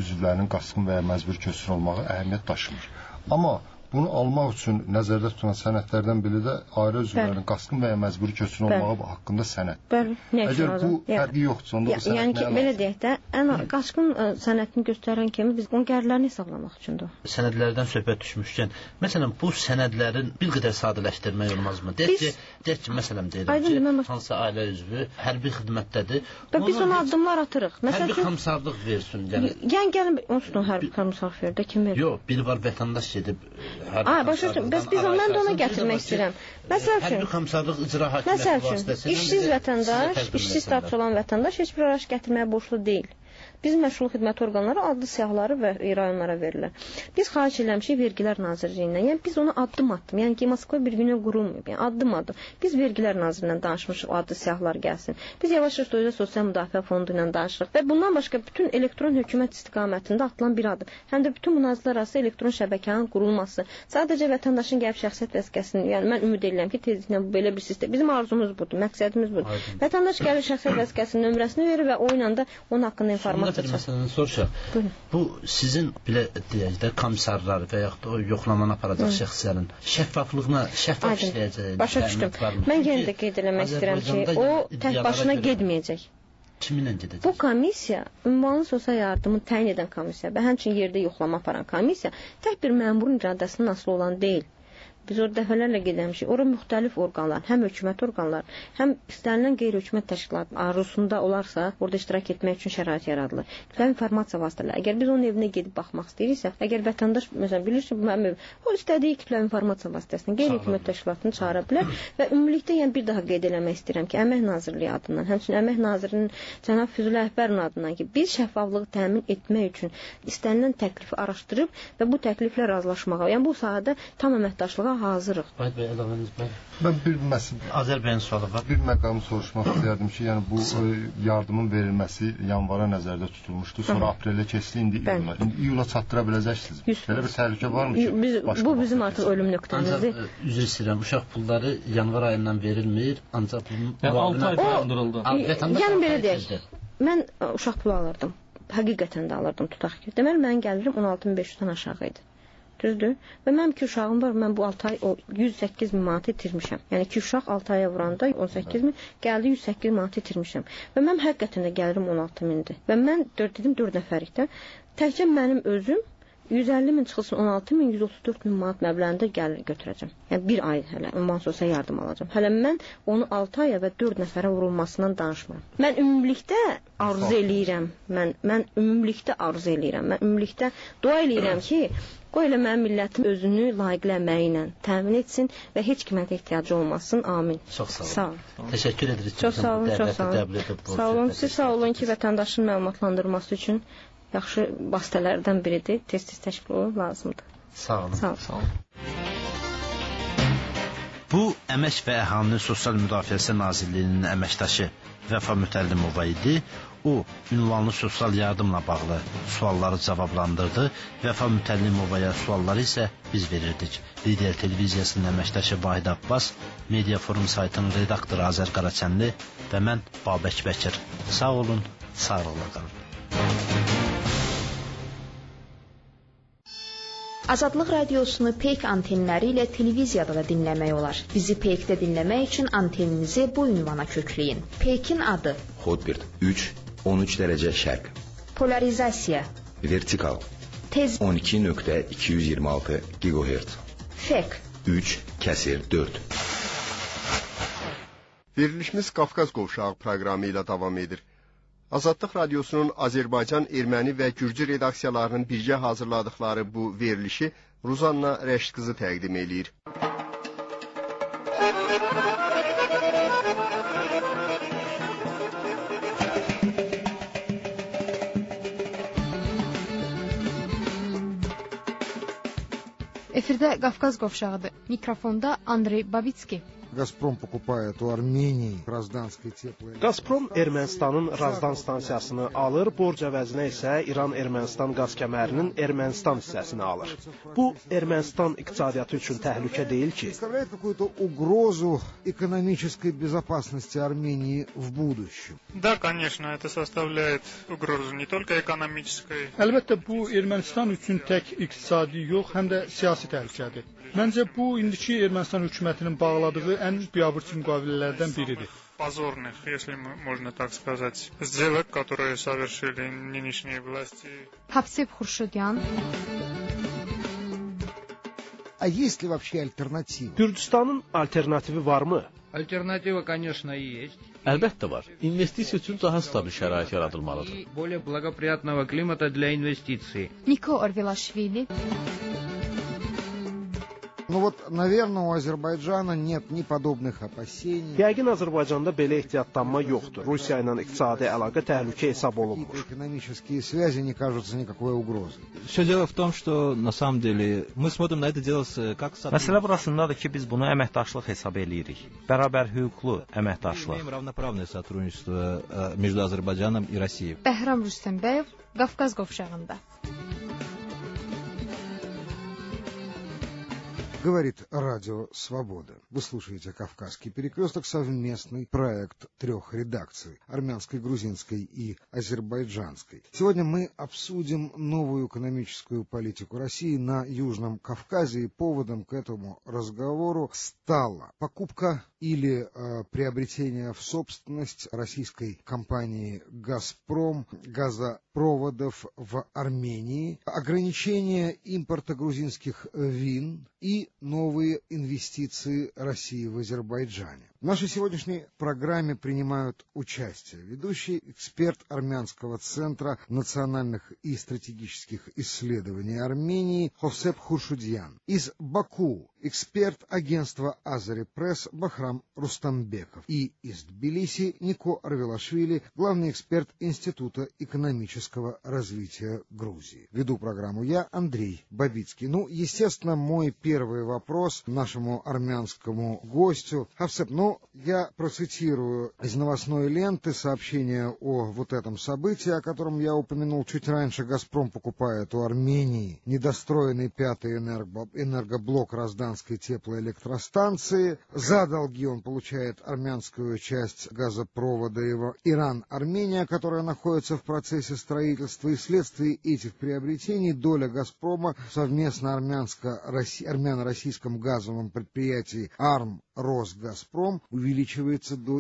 üzvlərinin qaçqın və ya məcburi köçürülmə olmağı əhəmiyyət daşımır. Amma bunu almaq üçün nəzərdə tutulan sənədlərdən biri də ailə üzvlərinin qaçqın və ya məcburi köçürülmə olmağı haqqında sənəd. Əgər bu fərqi yoxdursa, onda bu sənəd yəni ki, belə deyək də, qaçqın sənədini göstərən kimi biz onun gəlirlərini hesablamaq üçündür. Sənədlərdən söhbət düşmüşkən, məsələn, bu sənədlərin bir qədər sadələşdirmək olmazmı? Deyək ki, məsələn, deyirəm ki, hansı ailə üzvü hərbi xidmətdədir. Biz ona addımlar atırıq. Hərbi komissarlıq versin. Yəni gəlin, onsuz hərbi komissarlıq verir də, kim verir? Yox, biri var vətəndaş gedib başa düşdüm. Bəs mən də ona gətirmək istəyirəm. Məsəl üçün, hərbi komissarlıq icra hakimiyyəti vasitəsilə işsiz vətəndaş, işsiz status olan vətəndaş heç bir araç gətirməyə borclu deyil. Bizim məşğul xidmət orqanları adlı siyahıları və rayonlara verirlər. Biz xahiş eləmişik Vergilər Nazirliyindən. Yəni biz ona addım-addım. Yəni ki, Moskva bir günə qurulmayıb. Yəni addım-addım. Biz Vergilər Nazirliyindən danışmışıq, adlı siyahılar gəlsin. Biz yavaş-yavaş Sosial Müdafiə Fondu ilə danışırıq və bundan başqa bütün elektron hökumət istiqamətində atılan bir addım. Həm də bütün bu nazirlər arası elektron şəbəkənin qurulması. Sadəcə vətəndaşın gəlib şəxsiyyət vəsiqəsini, yəni mən ümid edirəm ki, tezliklə bu belə bir sistem. Bizim arzumuz budur, məqsədimiz budur. Vətəndaş gəlib şəxsiyyət vəsiqəsinin nömrəsini verir və o ilə də onun haqqında informasiya məsələn soruşaq. Bu sizin belə deyək də komissarlar və yaxud da o yoxlamanı aparacaq şəxslərin şəffaflığına şəffaf işləyəcək. Başa düşdüm. Mən yenə də qeyd eləmək istəyirəm ki, o tək başına getməyəcək. Kiminlə gedəcək? Bu komissiya ünvanlı sosial yardımı təyin edən komissiya və həmçinin yerdə yoxlama aparan komissiya tək bir məmurun iradəsindən asılı olan deyil. Biz orada dəfələrlə gedəmişik. Ora müxtəlif orqanlar, həm hökumət orqanları, həm istənilən qeyri-hökumət təşkilatının arzusunda olarsa, orada iştirak etmək üçün şərait yaradılır. Kütləvi informasiya vasitələri. Əgər biz onun evinə gedib baxmaq istəyiriksə, əgər vətəndaş məsələn bilir ki, bu mənim evim, o istədiyi kütləvi informasiya vasitəsilə qeyri-hökumət təşkilatını çağıra bilər və ümumilikdə yəni bir daha qeyd eləmək istəyirəm ki, Əmək Nazirliyi adından, həmçinin Əmək Nazirinin cənab Füzuli Əhbərov adından ki, biz şəffaflığı təmin etmək üçün istənilən təklifi araşdırıb və bu təkliflə razılaşmağa, yəni bu sahədə tam əməkdaşlığa hazırıq. Bəy, əlavəniz bəy. Mən bir məsələ Azərbaycan sualı var. Bir məqamı soruşmaq istəyirdim ki, yəni bu yardımın verilməsi yanvara nəzərdə tutulmuşdu. Sonra aprelə keçdi, indi iyula. İndi iyula çatdıra biləcəksiniz. Belə bir təhlükə varmı ki? Bu bizim artıq ölüm nöqtəmizdir. Üzr istəyirəm, uşaq pulları yanvar ayından verilmir, ancaq bunun 6 ay dayandırıldı. Yəni belə deyək. Mən uşaq pulu alırdım. Həqiqətən də alırdım, tutaq ki. Deməli mənim gəlirim 16500-dən aşağı idi. Düzdür? Və mənim 2 uşağım var, mən bu 6 ay 108 min manat itirmişəm. Yəni 2 uşaq 6 aya vuranda 18 min, gəldi 108 manat itirmişəm. Və mənim həqiqətən də gəlirim 16 mindir. Və mən 4 nəfərlikdə təkcə mənim özüm 150 min çıxılsın 16 min, 134 min manat məbləğində gəlir götürəcəm. Yəni bir ay hələ ünvan sosial yardım alacağam. Hələ mən onu 6 aya və 4 nəfərə vurulmasından danışmıram. Mən ümumilikdə arzu eləyirəm. Mən ümumilikdə arzu eləyirəm. Mən ümumilikdə dua eləyirəm ki, qoy elə mənim millətim özünü layiqli əməyi ilə təmin etsin və heç kimə də ehtiyacı olmasın. Amin. Çox sağ olun. Sağ olun. Təşəkkür edirik. Çox sağ olun, çox sağ olun. Sağ olun. Siz sağ olun ki, vətəndaşın məlumatlandırması üçün yaxşı vasitələrdən biridir. Tez-tez təşkil olunur, lazımdır. Sağ olun. Sağ olun. Bu, Əmək və Əhalinin Sosial Müdafiəsi Nazirliyinin əməkdaşı Vəfa Mütəllimova idi. O, ünvanlı sosial yardımla bağlı sualları cavablandırdı. Vəfa Mütəllimovaya sualları isə biz verirdik. Lider televiziyasının əməkdaşı Vahid Abbas, Media Forum saytının redaktoru Azər Qaraçənli və mən Babək Bəkir. Sağ olun, sağlıqla qalın. Azadlıq radiosunu Peyk antenləri ilə televiziyada da dinləmək olar. Bizi Peykdə dinləmək üçün anteninizi bu ünvana kökləyin. Peykin adı: Hotbird 3, 13 dərəcə şərq. Polarizasiya: Vertikal. Tez 12.226 GHz. Fek 3/4. Verilişimiz Qafqaz Qovşağı proqramı ilə davam edir. Azadlıq Radiosunun Azərbaycan, Erməni və Gürcü redaksiyalarının birgə hazırladıkları bu verilişi Ruzanna Rəşid qızı təqdim eləyir. Efirdə Qafqaz Qovşağıdır. Mikrofonda Andrey Babitski. «Газпром» покупает у Armenии Razdanskaya теплоэлектростанции. Gazprom Ermənistanın Razdan stansiyasını alır, borc əvəzinə isə İran-Ermənistan qaz kəmərinin Ermənistan hissəsini alır. Bu Ermənistan iqtisadiyyatı üçün təhlükə deyil ki? Представляет какую-то угрозу экономической безопасности Армении в будущем? Да, конечно, это составляет угрозу не только экономической. Əlbəttə bu Ermənistan üçün tək iqtisadi yox, həm də siyasi təhlükədir. Məncə bu indiki Ermənistan hökumətinin bağladığı ən biabırçı müqavilələrdən biridir. Позорных, если можно так сказать, сделок, которые совершили нынешние власти. Hafseb Xurşudyan. А есть ли вообще альтернатива? Gürcüstanın alternativi varmı? Альтернатива, конечно, есть. Əlbəttə var. İnvestisiya üçün daha stabil şərait yaradılmalıdır. И более благоприятного климата для инвестиций. Niko Arvelashvili. Ну вот, наверное, у Азербайджана нет ни подобных опасений. Yəqin Azərbaycanda belə ehtiyatlanma yoxdur. Rusiya ilə iqtisadi əlaqə təhlükə hesab olunmur. Экономические связи не кажутся никакой угрозой. Все дело в том, что на самом деле мы смотрим на это дело как Məsələ burasındadır ki, biz bunu əməkdaşlıq hesab eləyirik. Bərabər hüquqlu əməkdaşlıq. имеем равноправное сотрудничество между Азербайджаном и Россией. Bəhram Rüstəmbəyev, Qafqaz qovşağında. Говорит Радио Свобода. Вы слушаете «Кавказский перекресток», совместный проект трех редакций – армянской, грузинской и азербайджанской. Сегодня мы обсудим новую экономическую политику России на Южном Кавказе, и поводом к этому разговору стала покупка или приобретение в собственность российской компании «Газпром» газопроводов в Армении, ограничение импорта грузинских вин и новые инвестиции России в Азербайджане. В нашей сегодняшней программе принимают участие ведущий эксперт Армянского центра национальных и стратегических исследований Армении Ховсеп Хуршудьян. Из Баку эксперт агентства Азари Пресс Бахрам Рустамбеков. И из Тбилиси Нико Арвелашвили, главный эксперт Института экономического развития Грузии. Веду программу я, Андрей Бабицкий. Ну, естественно, мой первый вопрос нашему армянскому гостю. Ховсеп, я процитирую из новостной ленты сообщение о вот этом событии, о котором я упомянул чуть раньше. «Газпром» покупает у Армении недостроенный пятый энергоблок Разданской теплоэлектростанции. За долги он получает армянскую часть газопровода Иран-Армения, которая находится в процессе строительства. И вследствие этих приобретений доля «Газпрома» совместно армяно-российском газовом предприятии «Арм-Росгазпром» увеличивается до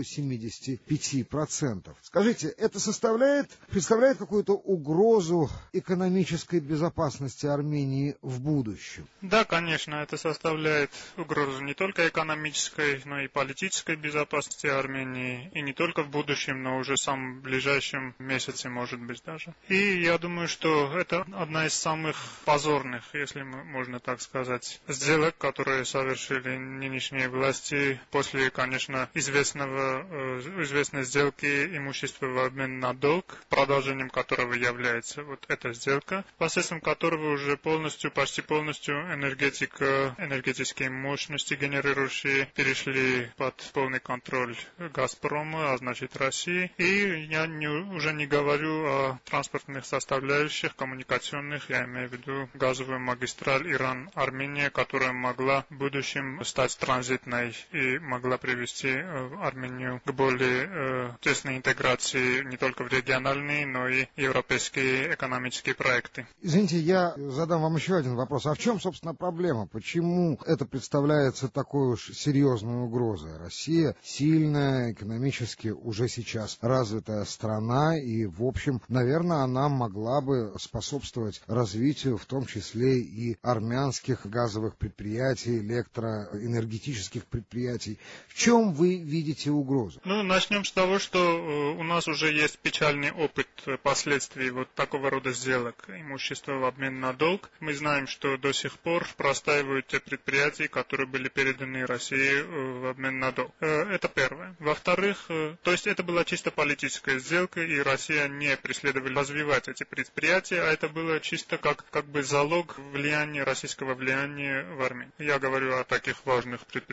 75%. Скажите, это представляет какую-то угрозу экономической безопасности Армении в будущем? Да, конечно, это составляет угрозу не только экономической, но и политической безопасности Армении, и не только в будущем, но уже в самом ближайшем месяце, может быть, даже. И я думаю, что это одна из самых позорных, если можно так сказать, сделок, которые совершили нынешние власти после, конечно, известной сделки имущества в обмен на долг, продолжением которого является вот эта сделка, посредством которого уже почти полностью энергетические мощности, генерирующие, перешли под полный контроль «Газпрома», а значит России. И я уже не говорю о транспортных составляющих, коммуникационных, я имею в виду газовую магистраль Иран-Армения, которая могла в будущем стать транзитной и могла привести Армению к более тесной интеграции не только в региональные, но и европейские экономические проекты. Извините, я задам вам еще один вопрос. А в чем, собственно, проблема? Почему это представляется такой уж серьезной угрозой? Россия сильная, экономически уже сейчас развитая страна, и, в общем, наверное, она могла бы способствовать развитию, в том числе и армянских газовых предприятий, электроэнергетических предприятий. В чем вы видите угрозу? Начнем с того, что у нас уже есть печальный опыт последствий вот такого рода сделок, имущества в обмен на долг. Мы знаем, что до сих пор простаивают те предприятия, которые были переданы России в обмен на долг. Это первое. Во-вторых, то есть это была чисто политическая сделка, и Россия не преследовала развивать эти предприятия, а это было чисто как бы залог российского влияния в Армении. Я говорю о таких важных предприятиях,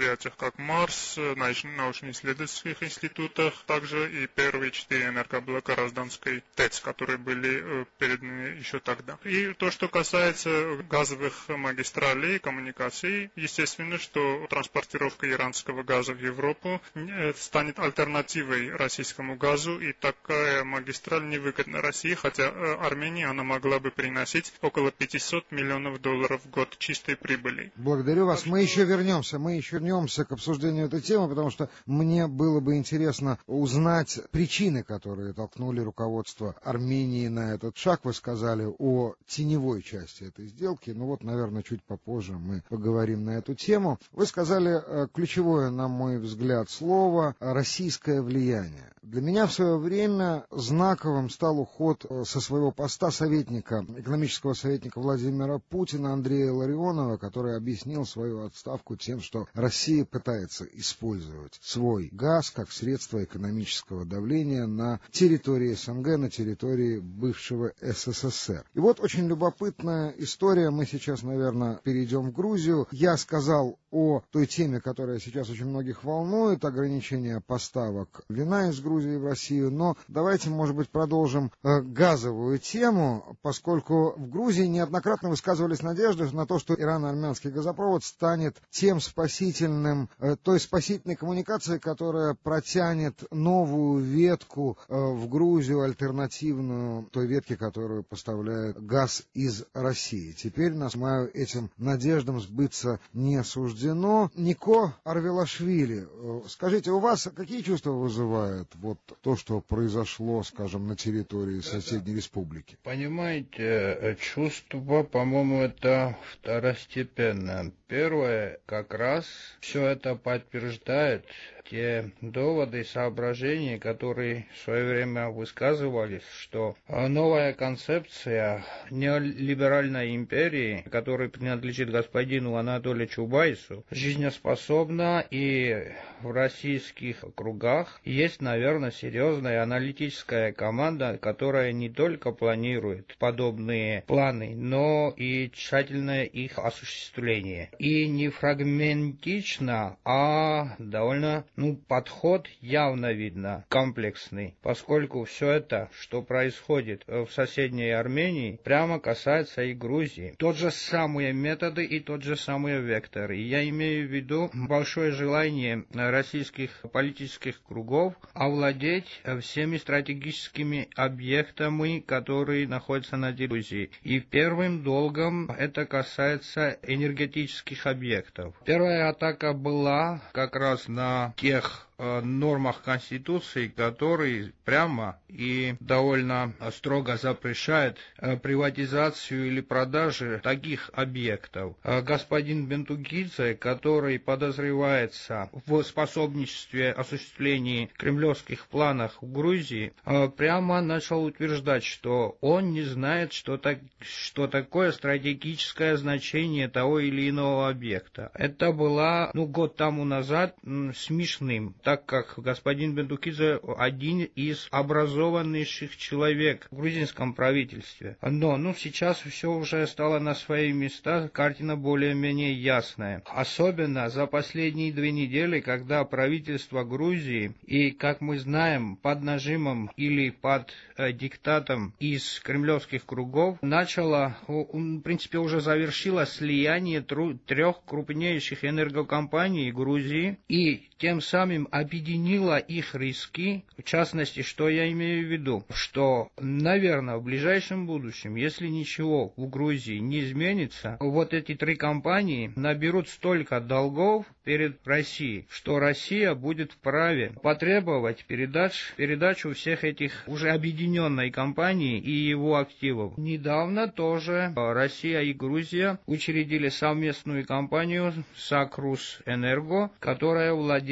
как Марс, научно-исследовательских институтах, также и первые 4 энергоблока Розданской ТЭЦ, которые были переданы еще тогда. И то, что касается газовых магистралей, коммуникаций, естественно, что транспортировка иранского газа в Европу станет альтернативой российскому газу, и такая магистраль невыгодна России, хотя Армении она могла бы приносить около $500 миллионов в год чистой прибыли. Благодарю вас. Мы еще вернемся к обсуждению этой темы, потому что мне было бы интересно узнать причины, которые толкнули руководство Армении на этот шаг. Вы сказали о теневой части этой сделки, наверное, чуть попозже мы поговорим на эту тему. Вы сказали ключевое, на мой взгляд, слово «российское влияние». Для меня в свое время знаковым стал уход со своего поста экономического советника Владимира Путина Андрея Ларионова, который объяснил свою отставку тем, что Россия пытается использовать свой газ как средство экономического давления на территории СНГ, на территории бывшего СССР. И вот очень любопытная история. Мы сейчас, наверное, перейдем в Грузию. Я сказал о той теме, которая сейчас очень многих волнует, ограничение поставок вина из Грузии в Россию, но давайте, может быть, продолжим газовую тему, поскольку в Грузии неоднократно высказывались надежды на то, что ирано-армянский газопровод станет той спасительной коммуникацией, которая протянет новую ветку в Грузию, альтернативную той ветке, которую поставляет газ из России. Теперь, этим надеждам сбыться не суждено. Нико Арвелашвили, скажите, у вас какие чувства вызывает то, что произошло, скажем, на территории соседней республики? Понимаете, чувство, по-моему, это второстепенно. Первое, как раз все это подтверждает те доводы и соображения, которые в свое время высказывались, что новая концепция неолиберальной империи, которой принадлежит господину Анатолию Чубайсу, жизнеспособна, и в российских кругах есть, наверное, серьезная аналитическая команда, которая не только планирует подобные планы, но и тщательное их осуществление. И не фрагментично, а довольно подход явно видно, комплексный, поскольку все это, что происходит в соседней Армении, прямо касается и Грузии. Тот же самые методы и тот же самый вектор. И я имею в виду большое желание российских политических кругов овладеть всеми стратегическими объектами, которые находятся на Грузии. И первым долгом это касается энергетических объектов. Первая атака была как раз на тех нормах Конституции, которые прямо и довольно строго запрещают приватизацию или продажу таких объектов. Господин Бентугидзе, который подозревается в способничестве осуществлении кремлевских планов в Грузии, прямо начал утверждать, что он не знает, что такое стратегическое значение того или иного объекта. Это было год тому назад смешным, так как господин Бендукидзе один из образованнейших человек в грузинском правительстве. Но сейчас все уже стало на свои места, картина более-менее ясная. Особенно за последние 2 недели, когда правительство Грузии, и, как мы знаем, под нажимом или под диктатом из кремлевских кругов, начало, в принципе, уже завершило слияние 3 крупнейших энергокомпаний Грузии, и тем самым объединила их риски. В частности, что я имею в виду? Что, наверное, в ближайшем будущем, если ничего в Грузии не изменится, эти 3 компании наберут столько долгов перед Россией, что Россия будет вправе потребовать передачу всех этих уже объединенной компании и его активов. Недавно тоже Россия и Грузия учредили совместную компанию «Сакрус Энерго», которая владеет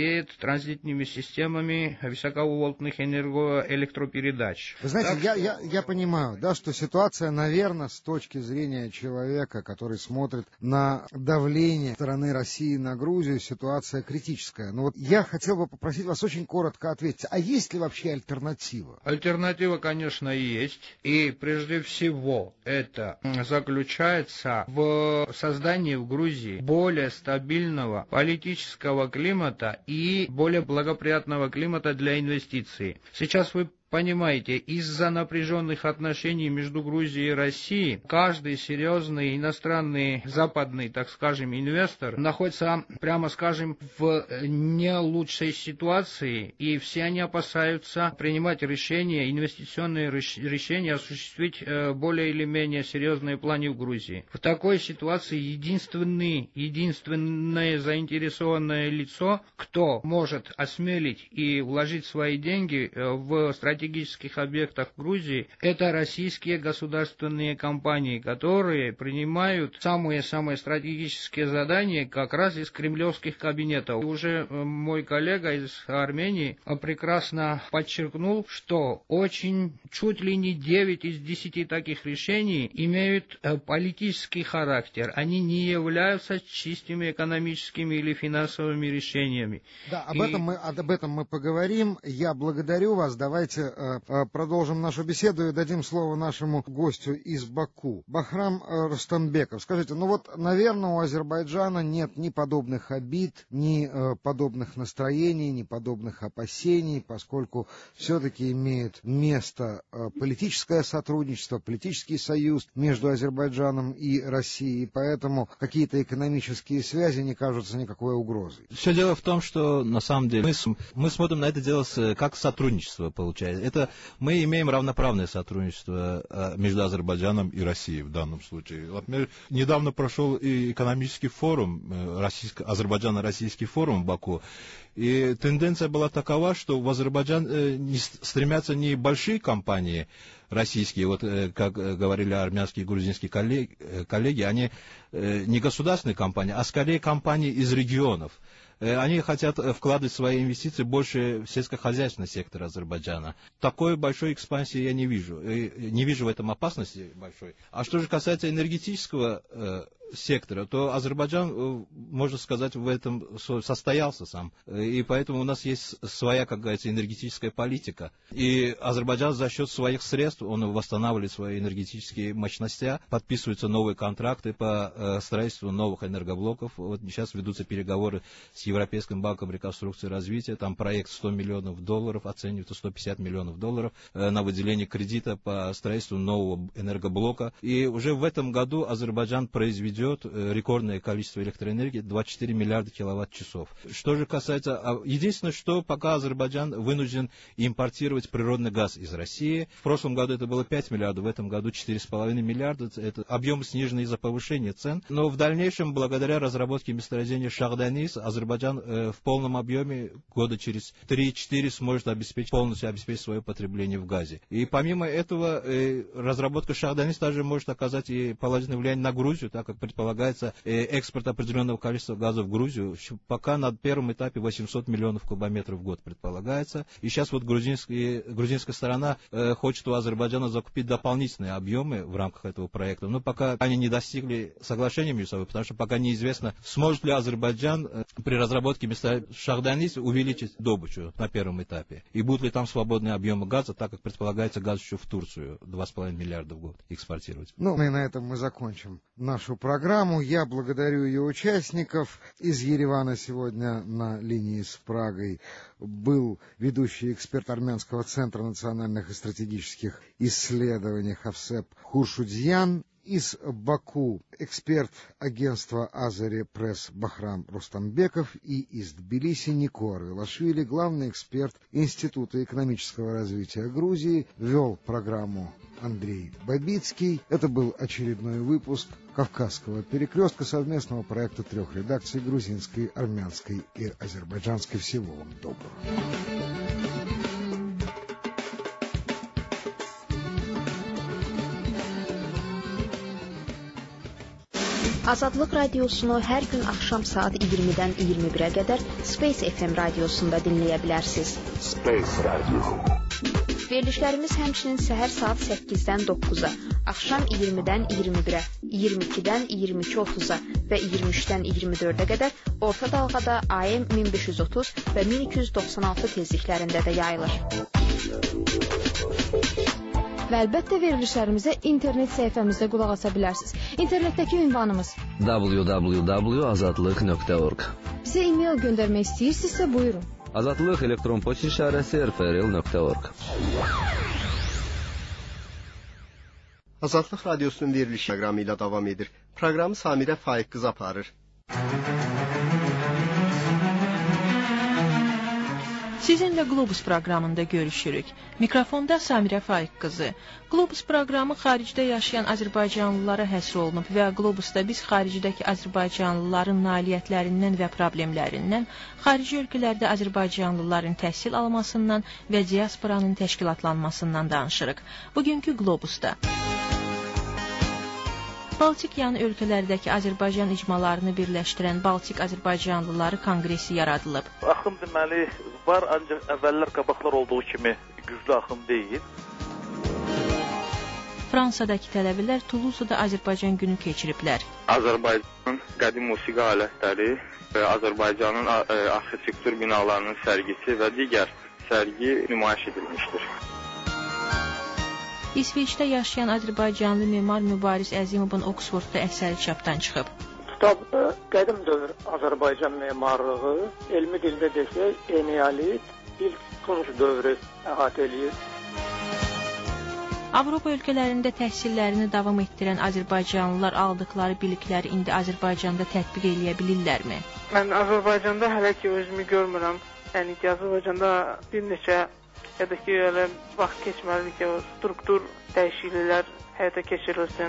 владеет транзитными системами высоковольтных энергоэлектропередач. Вы знаете, я понимаю, да, что ситуация, наверное, с точки зрения человека, который смотрит на давление стороны России на Грузию, ситуация критическая. Но вот я хотел бы попросить вас очень коротко ответить, а есть ли вообще альтернатива? Альтернатива, конечно, есть. И прежде всего это заключается в создании в Грузии более стабильного политического климата и более благоприятного климата для инвестиций. Сейчас вы понимаете, из-за напряженных отношений между Грузией и Россией, каждый серьезный иностранный западный, так скажем, инвестор находится, прямо скажем, в не лучшей ситуации, и все они опасаются принимать решения, инвестиционные решения, осуществить более или менее серьезные планы в Грузии. В такой ситуации единственное заинтересованное лицо, кто может осмелить и вложить свои деньги в стратегических объектах Грузии, это российские государственные компании, которые принимают самые-самые стратегические задания как раз из кремлевских кабинетов. И уже мой коллега из Армении прекрасно подчеркнул, что чуть ли не 9 из 10 таких решений имеют политический характер. Они не являются чистыми экономическими или финансовыми решениями. Да, об этом мы поговорим. Я благодарю вас. Давайте продолжим нашу беседу и дадим слово нашему гостю из Баку. Бахрам Рустамбеков. Скажите, наверное, у Азербайджана нет ни подобных обид, ни подобных настроений, ни подобных опасений, поскольку все-таки имеет место политическое сотрудничество, политический союз между Азербайджаном и Россией, поэтому какие-то экономические связи не кажутся никакой угрозой. Все дело в том, что на самом деле мы смотрим на это дело как сотрудничество получается. Это мы имеем равноправное сотрудничество между Азербайджаном и Россией в данном случае. Например, недавно прошел и экономический форум, Азербайджано-российский форум в Баку, и тенденция была такова, что в Азербайджан стремятся не большие компании российские, как говорили армянские и грузинские коллеги, они не государственные компании, а скорее компании из регионов. Они хотят вкладывать свои инвестиции больше в сельскохозяйственный сектор Азербайджана. Такой большой экспансии я не вижу. Не вижу в этом опасности большой. А что же касается энергетического сектора, то Азербайджан, можно сказать, в этом состоялся сам. И поэтому у нас есть своя, как говорится, энергетическая политика. И Азербайджан за счет своих средств, он восстанавливает свои энергетические мощности, подписываются новые контракты по строительству новых энергоблоков. Вот сейчас ведутся переговоры с Европейским банком реконструкции и развития. Там проект $100 миллионов, оценивается $150 миллионов на выделение кредита по строительству нового энергоблока. И уже в этом году Азербайджан произведет рекордное количество электроэнергии, 24 миллиарда киловатт-часов. Что же касается... Единственное, что пока Азербайджан вынужден импортировать природный газ из России. В прошлом году это было 5 миллиардов, в этом году 4,5 миллиарда. Это объем снижен из-за повышения цен. Но в дальнейшем, благодаря разработке месторождения Шахданис, Азербайджан в полном объеме года через 3-4 сможет полностью обеспечить свое потребление в газе. И помимо этого, разработка Шахданис также может оказать и положительное влияние на Грузию, так как предполагается экспорт определенного количества газа в Грузию. Пока на первом этапе 800 миллионов кубометров в год предполагается. И сейчас грузинская сторона хочет у Азербайджана закупить дополнительные объемы в рамках этого проекта. Но пока они не достигли соглашения между собой, потому что пока неизвестно, сможет ли Азербайджан при разработке места Шахданис увеличить добычу на первом этапе. И будут ли там свободные объемы газа, так как предполагается газ еще в Турцию 2,5 миллиарда в год экспортировать. И на этом мы закончим нашу программу. Я благодарю ее участников. Из Еревана сегодня на линии с Прагой был ведущий эксперт Армянского центра национальных и стратегических исследований Хавсеп Хуршудзян. Из Баку эксперт агентства Азери Пресс Бахрам Рустамбеков и из Тбилиси Никор Велашвили, главный эксперт Института экономического развития Грузии, вел программу Андрей Бабицкий. Это был очередной выпуск Кавказского перекрестка, совместного проекта 3 редакций: грузинской, армянской и азербайджанской. Всего вам доброго. Azadlıq radiosunu hər gün axşam saat 20-dən 21-ə qədər Space FM radiosunda dinləyə bilərsiniz. Space Radio. Verilişlərimiz həmçinin səhər saat 8-dən 9-a, axşam 20-dən 21-ə, 22-dən 22:30-a və 23-dən 24-ə qədər orta dalğada AM 1530 və 1296 tezliklərində də yayılır. Və əlbəttə verilişlərimizə internet səhifəmizdə qulaq asa bilərsiniz. İnternetdəki ünvanımız www.azadlıq.org. Bizə e-mail göndərmək istəyirsinizsə buyurun. Azadlıq elektron poçt işarəsi rfrl.org. Azadlıq radiosunun veriliş proqramı ilə davam edir. Proqramı Samirə Faiq qız aparır. Sizinlə Globus proqramında görüşürük. Mikrofonda Samirə Faiq qızı. Globus proqramı xaricdə yaşayan azərbaycanlılara həsr olunub və Globusda biz xaricdəki azərbaycanlıların nailiyyətlərindən və problemlərindən, xarici ölkələrdə azərbaycanlıların təhsil almasından və diasporanın təşkilatlanmasından danışırıq. Bugünkü Globusda Baltik yanı ölkələrdəki Azərbaycan icmalarını birləşdirən Baltik Azərbaycanlıları konqresi yaradılıb. Axın deməli var, ancaq əvvəllər qabaqlar olduğu kimi güclü axın deyil. Fransadakı tələbələr Toulouse-da Azərbaycan günü keçiriblər. Azərbaycanın qədim musiqi alətləri və Azərbaycanın arxitektur binalarının sərgisi və digər sərgi nümayiş edilmişdir. İsveçdə yaşayan Azərbaycanlı memar Mübariz Əzimovun Oksfordda əsəri çapdan çıxıb. Kitabda qədim dövr Azərbaycan memarlığı, elmi dildə desək, eneolit, ilk tunç dövrü əhatə eləyir. Avropa ölkələrində təhsillərini davam etdirən azərbaycanlılar aldıqları bilikləri indi Azərbaycanda tətbiq eləyə bilirlərmi? Mən Azərbaycanda hələ ki özümü görmürəm. Yəni ki, Azərbaycanda bir neçə ya da ki, vaxt keçməlidir ki, o struktur dəyişikliklər həyata keçirilsin.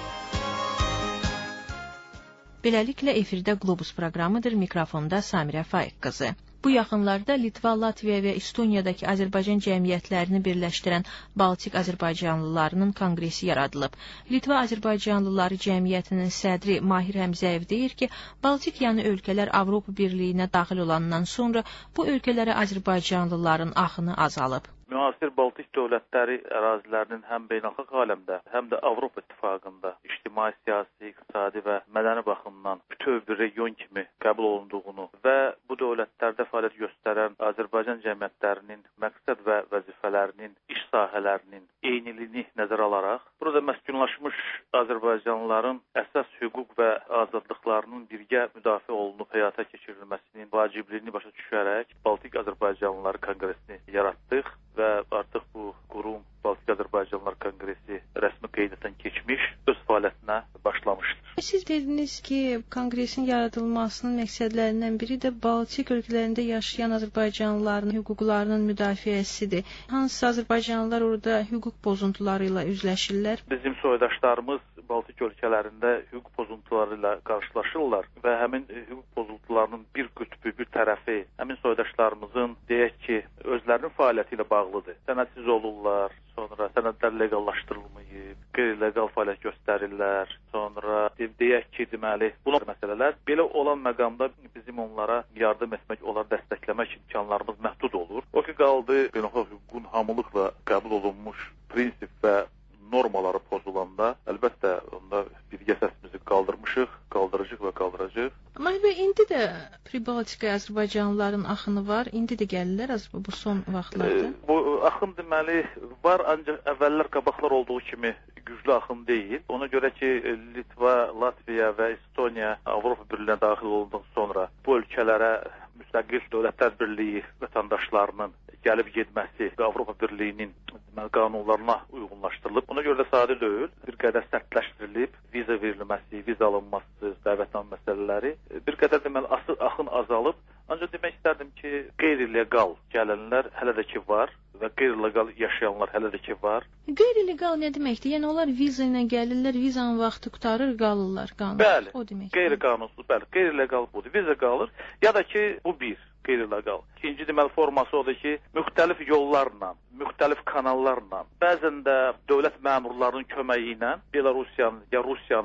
Beləliklə, efirdə Globus proqramıdır, mikrofonda Samirə Faiq qızı. Bu yaxınlarda Litva, Latviya və Estoniyadakı Azərbaycan cəmiyyətlərini birləşdirən Baltik Azərbaycanlılarının konqresi yaradılıb. Litva Azərbaycanlıları cəmiyyətinin sədri Mahir Həmzəyev deyir ki, Baltik yanı ölkələr Avropa Birliyinə daxil olandan sonra bu ölkələrə Azərbaycanlıların axını azalıb. Müasir Baltik dövlətləri ərazilərinin həm beynəlxalq aləmdə, həm də Avropa İttifaqında ictimai, siyasi, iqtisadi və mədəni baxımdan bütöv bir region kimi qəbul olunduğunu və bu dövlətlərdə fəaliyyət göstərən Azərbaycan cəmiyyətlərinin məqsəd və vəzifələrinin, iş sahələrinin eyniliyini nəzərə alaraq, burada məskunlaşmış Azərbaycanlıların əsas hüquq və azadlıqlarının birgə müdafiə olunub həyata keçirilməsinin vacibliyini başa düşərək Baltik Azərbaycanlıları konqresini yaratdıq və artıq bu qurum Baltik Azərbaycanlılar Konqresi rəsmi qeydiyyatdan keçmiş, öz fəaliyyətinə başlamışdır. Siz dediniz ki, konqresin yaradılmasının məqsədlərindən biri də Baltik ölkələrində yaşayan azərbaycanlıların hüquqlarının müdafiəsidir. Hansı azərbaycanlılar orada hüquq pozuntuları ilə üzləşirlər? Bizim soydaşlarımız Baltik ölkələrində hüquq pozuntuları ilə qarşılaşırlar və həmin hüquq pozuntularının bir qütbü, bir tərəfi həmin soydaşlarımızın deyək ki, özlərinin fəaliyyəti ilə bağlıdır. Sənədsiz olurlar, sonra sənədlər legallaşdırılmayıb, qeyri-legal fəaliyyət göstərirlər, sonra deyək ki, deməli, bunlar məsələlər. Belə olan məqamda bizim onlara yardım etmək, onları dəstəkləmək imkanlarımız məhdud olur. O ki, qaldı beynəlxalq hüququn hamılıqla qəbul olunmuş prinsip və normaları pozulanda, əlbəttə, onda birgə səsimizi qaldırmışıq, qaldıracaq və qaldıracaq. Mahir bəy, indi də Pribaltika Azərbaycanlıların axını var, indi də gəlirlər bu son vaxtlarda. Bu axın deməli var, ancaq əvvəllər qabaqlar olduğu kimi güclü axın deyil. Ona görə ki, Litva, Latviya və Estoniya Avropa Birliyinə daxil olundan sonra bu ölkələrə müstəqil dövlətlər birliyi vətəndaşlarının gəlib getməsi və Avropa Birliyinin qanunlarına uyğunlaşdırılıb. Ona görə də sadə deyil, bir qədər sərtləşdirilib, viza verilməsi, viza alınması, dəvətnamə məsələləri bir qədər deməli axın azalıb. Ancaq demək istərdim ki, qeyri-legal gələnlər hələ də ki var və qeyri-legal yaşayanlar hələ də ki var. Qeyri-legal nə deməkdir? Yəni onlar viza ilə gəlirlər, vizanın vaxtı qutarır, qalırlar qanunsuz. Bəli, o demək. Qeyri-qanunsuz, bəli, qeyri-legal budur. Viza qalır, ya da ki bu bir qeyri-legal. İkinci deməli forması odur ki, müxtəlif yollarla, müxtəlif kanallarla, bəzən də dövlət məmurlarının köməyi ilə Belarusiyanın, ya Rusiyanın və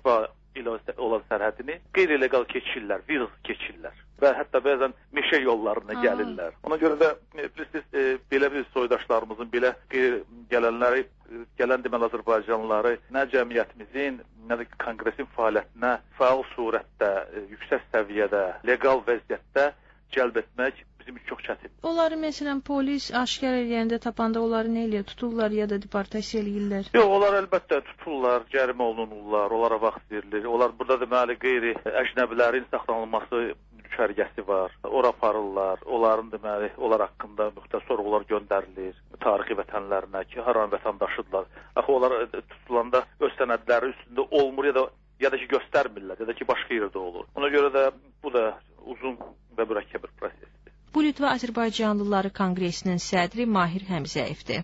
ilə olan sərhədini qeyri-legal keçirlər, virus keçirlər və hətta bəzən meşə yollarına gəlirlər. Ona görə də belə bir soydaşlarımızın, belə gələn deməli Azərbaycanlıları nə cəmiyyətimizin, nə də konqresin fəaliyyətinə fəal surətdə, yüksək səviyyədə, legal vəziyyətdə cəlb etmək bizim üçün çox çətin. Onları məsələn polis aşkar edəndə, tapanda onları nə eləyir? Tuturlar ya da deportasiya eləyirlər? Yox, onlar əlbəttə tuturlar, cərimə olunurlar, onlara vaxt verilir. Onlar burada deməli qeyri-əcnəbilərin saxlanılması düşərgəsi var. Ora aparırlar. Onların deməli onlar haqqında müxtəlif sorğular göndərilir tarixi vətənlərinə ki, haran vətəndaşıdırlar. Axı onlar tutulanda öz sənədləri üstündə olmur ya da ki göstərmirlər, ya da ki başqa yerdə olur. Ona görə də bu da uzun və mürəkkəb bir prosesdir. Bu Litva Azərbaycanlıları Konqresinin sədri Mahir Həmzəyevdir.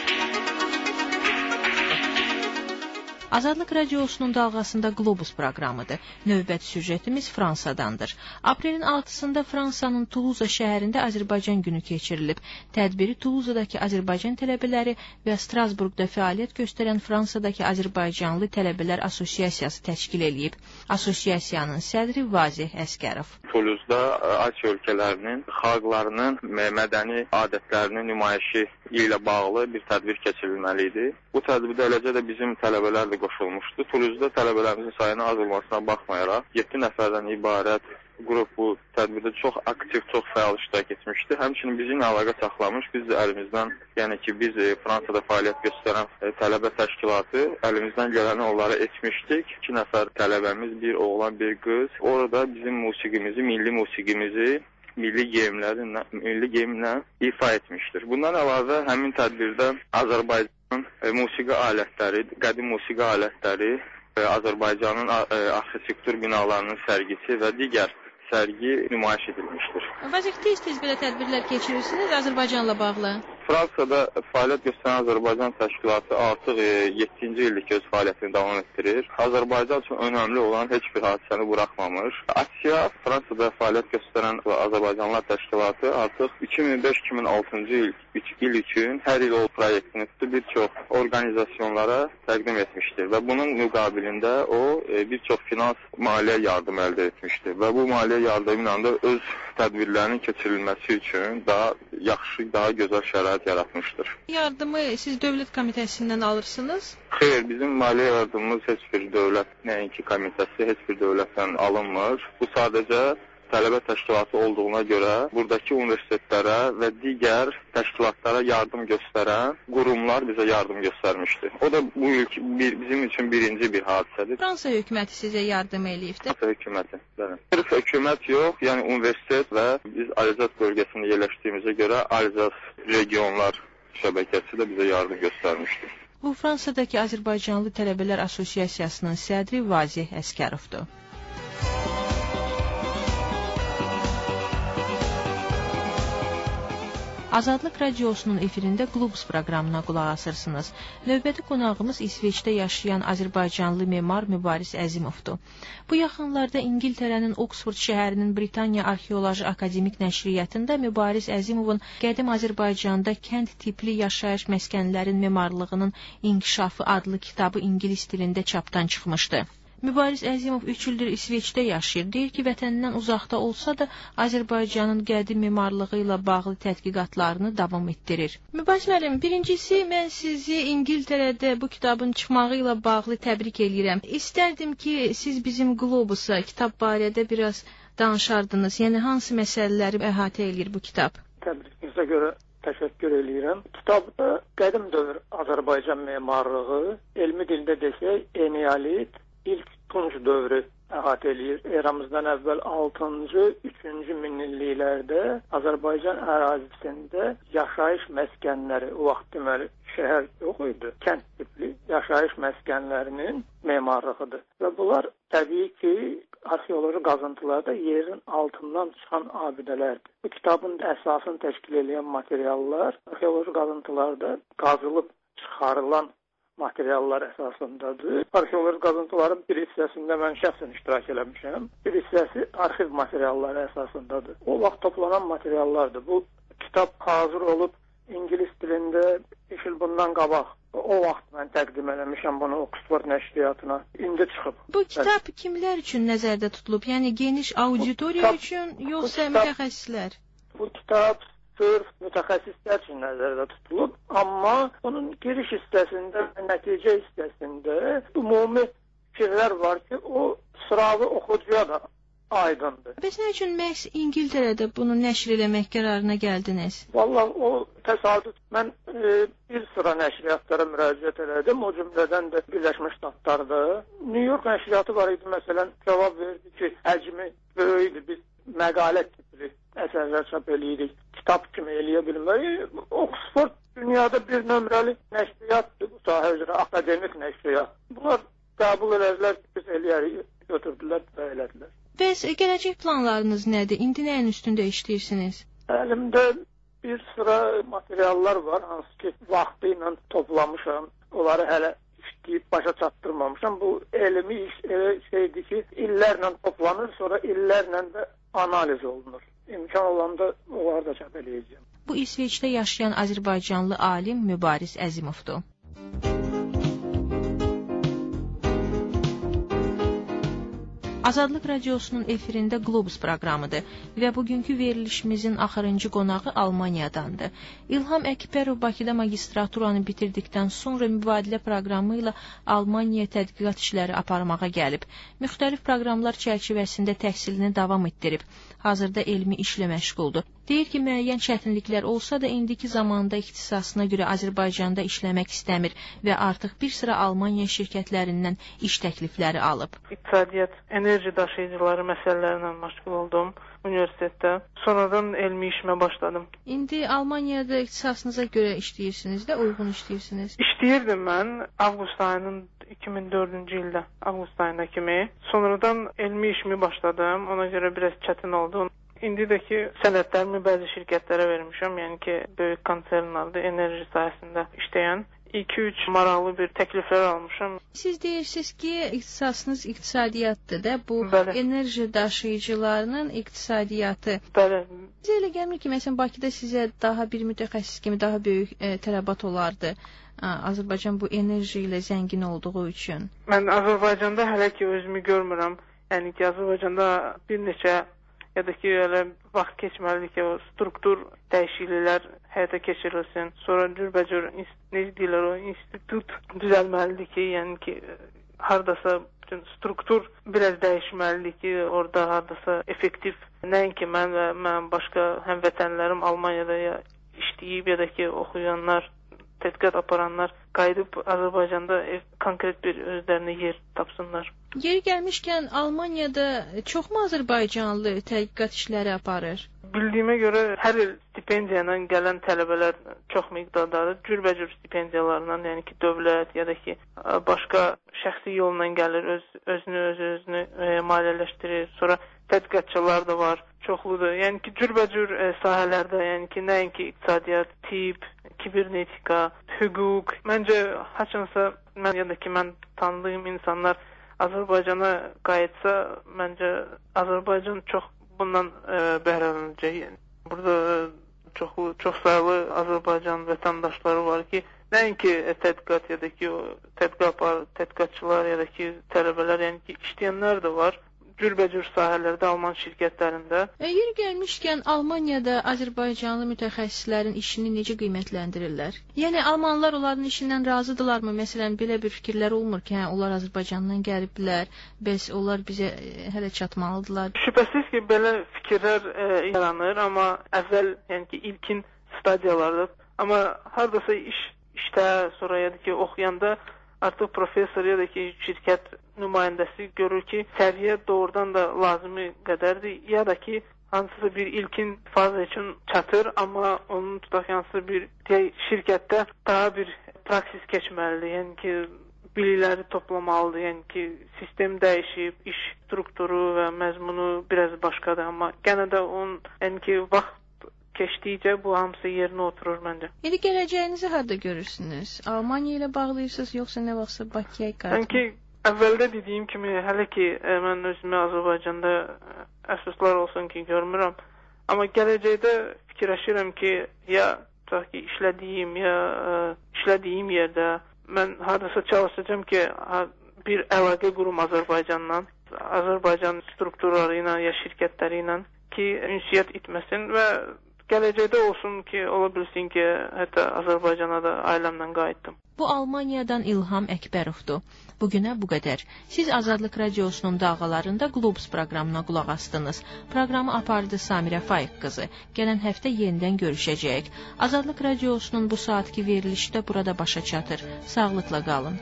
Azadlıq Radiosunun dalğasında Globus proqramıdır. Növbəti süjetimiz Fransadandır. Aprelin 6-sında Fransanın Tuluza şəhərində Azərbaycan günü keçirilib. Tədbiri Tuluzadakı Azərbaycan tələbələri və Strasburqda fəaliyyət göstərən Fransadakı Azərbaycanlı Tələbələr Assosiasiyası təşkil edib. Asosiasiyanın sədri Vazih Əskərov. Tuluzda Asiya ölkələrinin xalqlarının mədəni adətlərinin nümayişi ilə bağlı bir tədbir keçirilməli idi. Bu tədbirdə eləcə də bizim tələbələr də qoşulmuşdu. Tuluzda tələbələrimizin sayının az olmasına baxmayaraq 7 nəfərdən ibarət qrup bu tədbirdə çox aktiv, çox fəal iştirak etmişdi. Həmçinin bizimlə əlaqə saxlamış, biz də əlimizdən, yəni ki, biz Fransada fəaliyyət göstərən tələbə təşkilatı əlimizdən gələni onlara etmişdik. 2 nəfər tələbəmiz, bir oğlan, bir qız. Orada bizim musiqimizi, milli musiqimizi milli geyimlə ifa etmişdir. Bundan əlavə həmin tədbirdə Azərbaycanın musiqi alətləri, qədim musiqi alətləri, Azərbaycanın arxitektur binalarının sərgisi və digər sərgi nümayiş edilmişdir. Vazih, tez-tez belə tədbirlər keçirirsiniz Azərbaycanla bağlı? Fransada fəaliyyət göstərən Azərbaycan təşkilatı artıq 7-ci illik öz fəaliyyətini davam etdirir. Azərbaycan üçün önəmli olan heç bir hadisəni buraxmamış. Asiya, Fransada fəaliyyət göstərən Azərbaycanlılar təşkilatı artıq 2005-2006-cı il üçün hər il o proyektini bir çox orqanizasiyonlara təqdim etmişdir və bunun müqabilində o bir çox finans maliyyə yardım əldə etmişdir və bu maliyyə yardımıyla da öz tədbirlərinin keçirilməsi üçün daha yaxşı, daha gözəl şərait yaratmışdır. Yardımı siz dövlət komitəsindən alırsınız? Xeyr, bizim maliyyə yardımımız heç bir dövlət, nəinki komitəsi, heç bir dövlətdən alınmır. Bu sadəcə tələbə təşkilatı olduğuna görə buradakı universitetlərə və digər təşkilatlara yardım göstərən qurumlar bizə yardım göstərmişdi. O da bu ilk bizim üçün birinci bir hadisədir. Fransa hökuməti sizə yardım eləyibdir? Fransa hökuməti, bəli. Sırf hökumət yox, yəni universitet və biz Alzas bölgəsində yerləşdiyimizə görə Alzas regionlar şəbəkəsi də bizə yardım göstərmişdi. Bu Fransadakı Azərbaycanlı Tələbələr Assosiasiyasının sədri Vazih Əskərovdur. Azadlıq Radiosunun efirində Globus proqramına qulaq asırsınız. Növbəti qonağımız İsveçdə yaşayan Azərbaycanlı memar Mübariz Əzimovdur. Bu yaxınlarda İngiltərənin Oksford şəhərinin Britaniya Arxeoloji Akademik Nəşriyyatında Mübariz Əzimovun Qədim Azərbaycanda kənd tipli yaşayış məskənlərin memarlığının inkişafı adlı kitabı ingilis dilində çapdan çıxmışdı. Mübariz Əzimov 3 ildir İsveçdə yaşayır. Deyir ki, vətənindən uzaqda olsa da Azərbaycanın qədim memarlığı ilə bağlı tədqiqatlarını davam etdirir. Mübariz müəllim, birincisi mən sizi İngiltərədə bu kitabın çıxmağı ilə bağlı təbrik eləyirəm. İstərdim ki, siz bizim Globusa kitab barədə biraz danışardınız. Yəni hansı məsələləri əhatə eləyir bu kitab? Təbrikinizə görə təşəkkür eləyirəm. Kitabda qədim dövr Azərbaycan memarlığı, elmi dildə desək, eneolit, ilk Tunç dövrü əhatə eləyir. Eramızdan əvvəl 6-cı, 3-cü minilliklərdə Azərbaycan ərazisində yaşayış məskənləri, o vaxt deməli şəhər yox idi, kənd tipli yaşayış məskənlərinin memarlığıdır. Və bunlar təbii ki, arxeoloji qazıntılarda yerin altından çıxan abidələrdir. Bu kitabın əsasını təşkil edən materiallar arxeoloji qazıntılarda qazılıb çıxarılan materiallar əsasındadır. Arxeoloji qazıntıların bir hissəsində mən şəxsən iştirak eləmişəm. Bir hissəsi arxiv materialları əsasındadır. O vaxt toplanan materiallardır. Bu kitab hazır olub İngilis dilində 5 il bundan qabaq o vaxt mən təqdim eləmişəm bunu Oxford nəşriyyatına. İndi çıxıb. Bu kitab kimlər üçün nəzərdə tutulub? Yəni geniş auditoriya üçün yoxsa mütəxəssislər? Bu kitab sırf mütəxəssislər üçün nəzərdə tutulub, amma onun giriş hissəsində, nəticə hissəsində ümumi fikirlər var ki, o sıravi oxucuya da aydındır. Bəs nə üçün məhz İngiltərədə bunu nəşr eləmək qərarına gəldiniz? Vallahi o təsadüf. Mən bir sıra nəşriyyatlara müraciət elədim. O cümlədən də Birləşmiş Ştatlarda. New York nəşriyyatı var idi, məsələn, cavab verdi ki, həcmi böyükdür, biz məqalə tipli əsərlər çap eləyirik, kitab kimi eləyə bilmərik. Oxford dünyada bir nömrəli nəşriyyatdır bu sahə üzrə, akademik nəşriyyat. Bunlar qəbul edərlər ki, biz eləyərik, götürdülər və elədilər. Bəs gələcək planlarınız nədir? İndi nəyin üstündə işləyirsiniz? Əlimdə bir sıra materiallar var, hansı ki, vaxtı ilə toplamışam. Onları hələ işləyib başa çatdırmamışam. Bu elmi iş elə şeydir ki, illərlə toplanır, sonra illərlə də analiz olunur. İmkan olanda onları da çap eləyəcəm. Bu İsveçdə yaşayan Azərbaycanlı alim Mübariz Əzimovdur. Azadlıq Radiosunun efirində Globus proqramıdır və bugünkü verilişimizin axırıncı qonağı Almaniyadandır. İlham Əkbərov Bakıda magistraturanı bitirdikdən sonra mübadilə proqramı ilə Almaniya tədqiqat işləri aparmağa gəlib. Müxtəlif proqramlar çərçivəsində təhsilini davam etdirib. Hazırda elmi işlə məşğuldur. Deyir ki, müəyyən çətinliklər olsa da indiki zamanda ixtisasına görə Azərbaycanda işləmək istəmir və artıq bir sıra Almaniya şirkətlərindən iş təklifləri alıb. İqtisadiyyat, enerji daşıyıcıları məsələlərlə məşğul oldum universitetdə. Sonradan elmi işimə başladım. İndi Almaniyada ixtisasınıza görə işləyirsiniz də, uyğun işləyirsiniz? İşləyirdim mən avqust ayının 2004-cü ildə, avqust ayında kimi. Sonradan elmi işimi başladım, ona görə biraz çətin oldu. İndidəki sənədlərimi bəzi şirkətlərə vermişəm, yəni ki, böyük konsernlərdə enerji sahəsində işləyən 2-3 maraqlı bir təkliflər almışam. Siz deyirsiniz ki, ixtisasınız iqtisadiyyatdır da, bu Bəli. Enerji daşıyıcılarının iqtisadiyyatı. Bəli. Sizə elə gəlmir ki, məsələn, Bakıda sizə daha bir mütəxəssis kimi daha böyük tələbat olardı. Azərbaycan bu enerji ilə zəngin olduğu üçün. Mən Azərbaycanda hələ ki özümü görmürəm. Yəni ki, Azərbaycanda bir neçə ya da ki, elə vaxt keçməlidir ki, o struktur dəyişikliklər həyata keçirilsin. Sonra cürbəcür institut düzəlməlidir ki, yəni ki, hardasa bütün struktur biraz dəyişməlidir ki, orada hardasa effektiv, nəinki mən və mən başqa həmvətənlərim Almaniyada ya işləyib ya da ki, oxuyanlar, tədqiqat aparanlar qayıdıb Azərbaycanda konkret bir özlərinə yer tapsınlar. Yeri gəlmişkən Almaniyada çoxmu Azərbaycanlı tədqiqat işləri aparır? Bildiyimə görə hər il stipendiya ilə gələn tələbələr çox miqdardadır. Cürbəcür stipendiyalarla, yəni ki, dövlət ya da ki, başqa şəxsi yolla gəlir, özünü maliyyələşdirir. Sonra tədqiqatçılar da var, çoxludur. Yəni ki, cürbəcür sahələrdə, yəni ki, nəinki iqtisadiyyat, tibb, kibernetika, hüquq. Məncə, haçansa mən ya da ki, mən tanıdığım insanlar Azərbaycana qayıtsa, məncə Azərbaycan çox bundan bəhrələnəcək. Yəni, burada çox sayılı Azərbaycan vətəndaşları var ki, nəinki tədqiqat ya da ki, tədqiqatçılar ya da ki, tələbələr, yəni ki, işləyənlər də var. Cürbəcür sahələrdə, Alman şirkətlərində. Yeri gəlmişkən, Almaniyada Azərbaycanlı mütəxəssislərin işini necə qiymətləndirirlər? Yəni, Almanlar onların işindən razıdırlarmı? Məsələn, belə bir fikirlər olmur ki, onlar Azərbaycandan gəliblər, bəs onlar bizə hələ çatmalıdırlar. Şübhəsiz ki, belə fikirlər yaranır, amma əvvəl, yəni ki, ilkin stadiyalarda, amma hardasa işdə, sonra ya da ki, oxuyanda artıq professor ya da ki, şirkət nümayəndəsi görür ki, səviyyə doğrudan da lazımi qədərdir, ya da ki, hansısa bir ilkin faza üçün çatır, amma onun tutaq hansısa bir şirkətdə daha bir praksis keçməlidir, yəni ki, bilikləri toplamalıdır, yəni ki, sistem dəyişib, iş strukturu və məzmunu biraz başqadır, amma gənə də onun, yəni ki, vaxt keçdikcə bu hamısı yerinə oturur məncə. İndi gələcəyinizi harda görürsünüz? Almaniya ilə bağlıyırsınız, yoxsa nə vaxtsa Bakıya qayıtmaq? Yəni ki, əvvəldə dediyim kimi, hələ ki, mən özümü Azərbaycanda əfsuslar olsun ki, görmürəm. Amma gələcəkdə fikirləşirəm ki, ya tutaq ki, işlədiyim yerdə mən hardasa çalışacağam ki, bir əlaqə qurum Azərbaycanla, Azərbaycan strukturları ilə, ya şirkətləri ilə ki, ünsiyyət itməsin və gələcəkdə olsun ki, ola bilsin ki, hətta Azərbaycana da ailəmlə qayıtdım. Bu Almaniyadan İlham Əkbərovdur. Bugünə bu qədər. Siz Azadlıq Radiosunun dalğalarında Globus proqramına qulaq astınız. Proqramı apardı Samirə Faiq qızı. Gələn həftə yenidən görüşəcəyik. Azadlıq Radiosunun bu saatki verilişi də burada başa çatır. Sağlıqla qalın.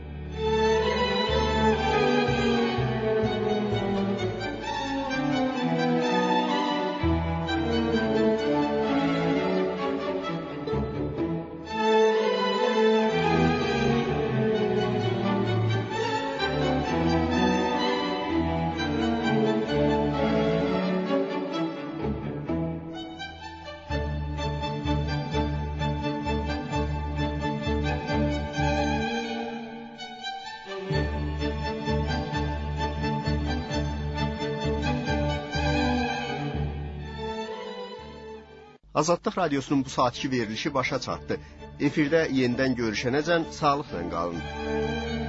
Azadlıq Radiosunun bu saatki verilişi başa çatdı. Efirdə yenidən görüşənəcən sağlıqla qalın.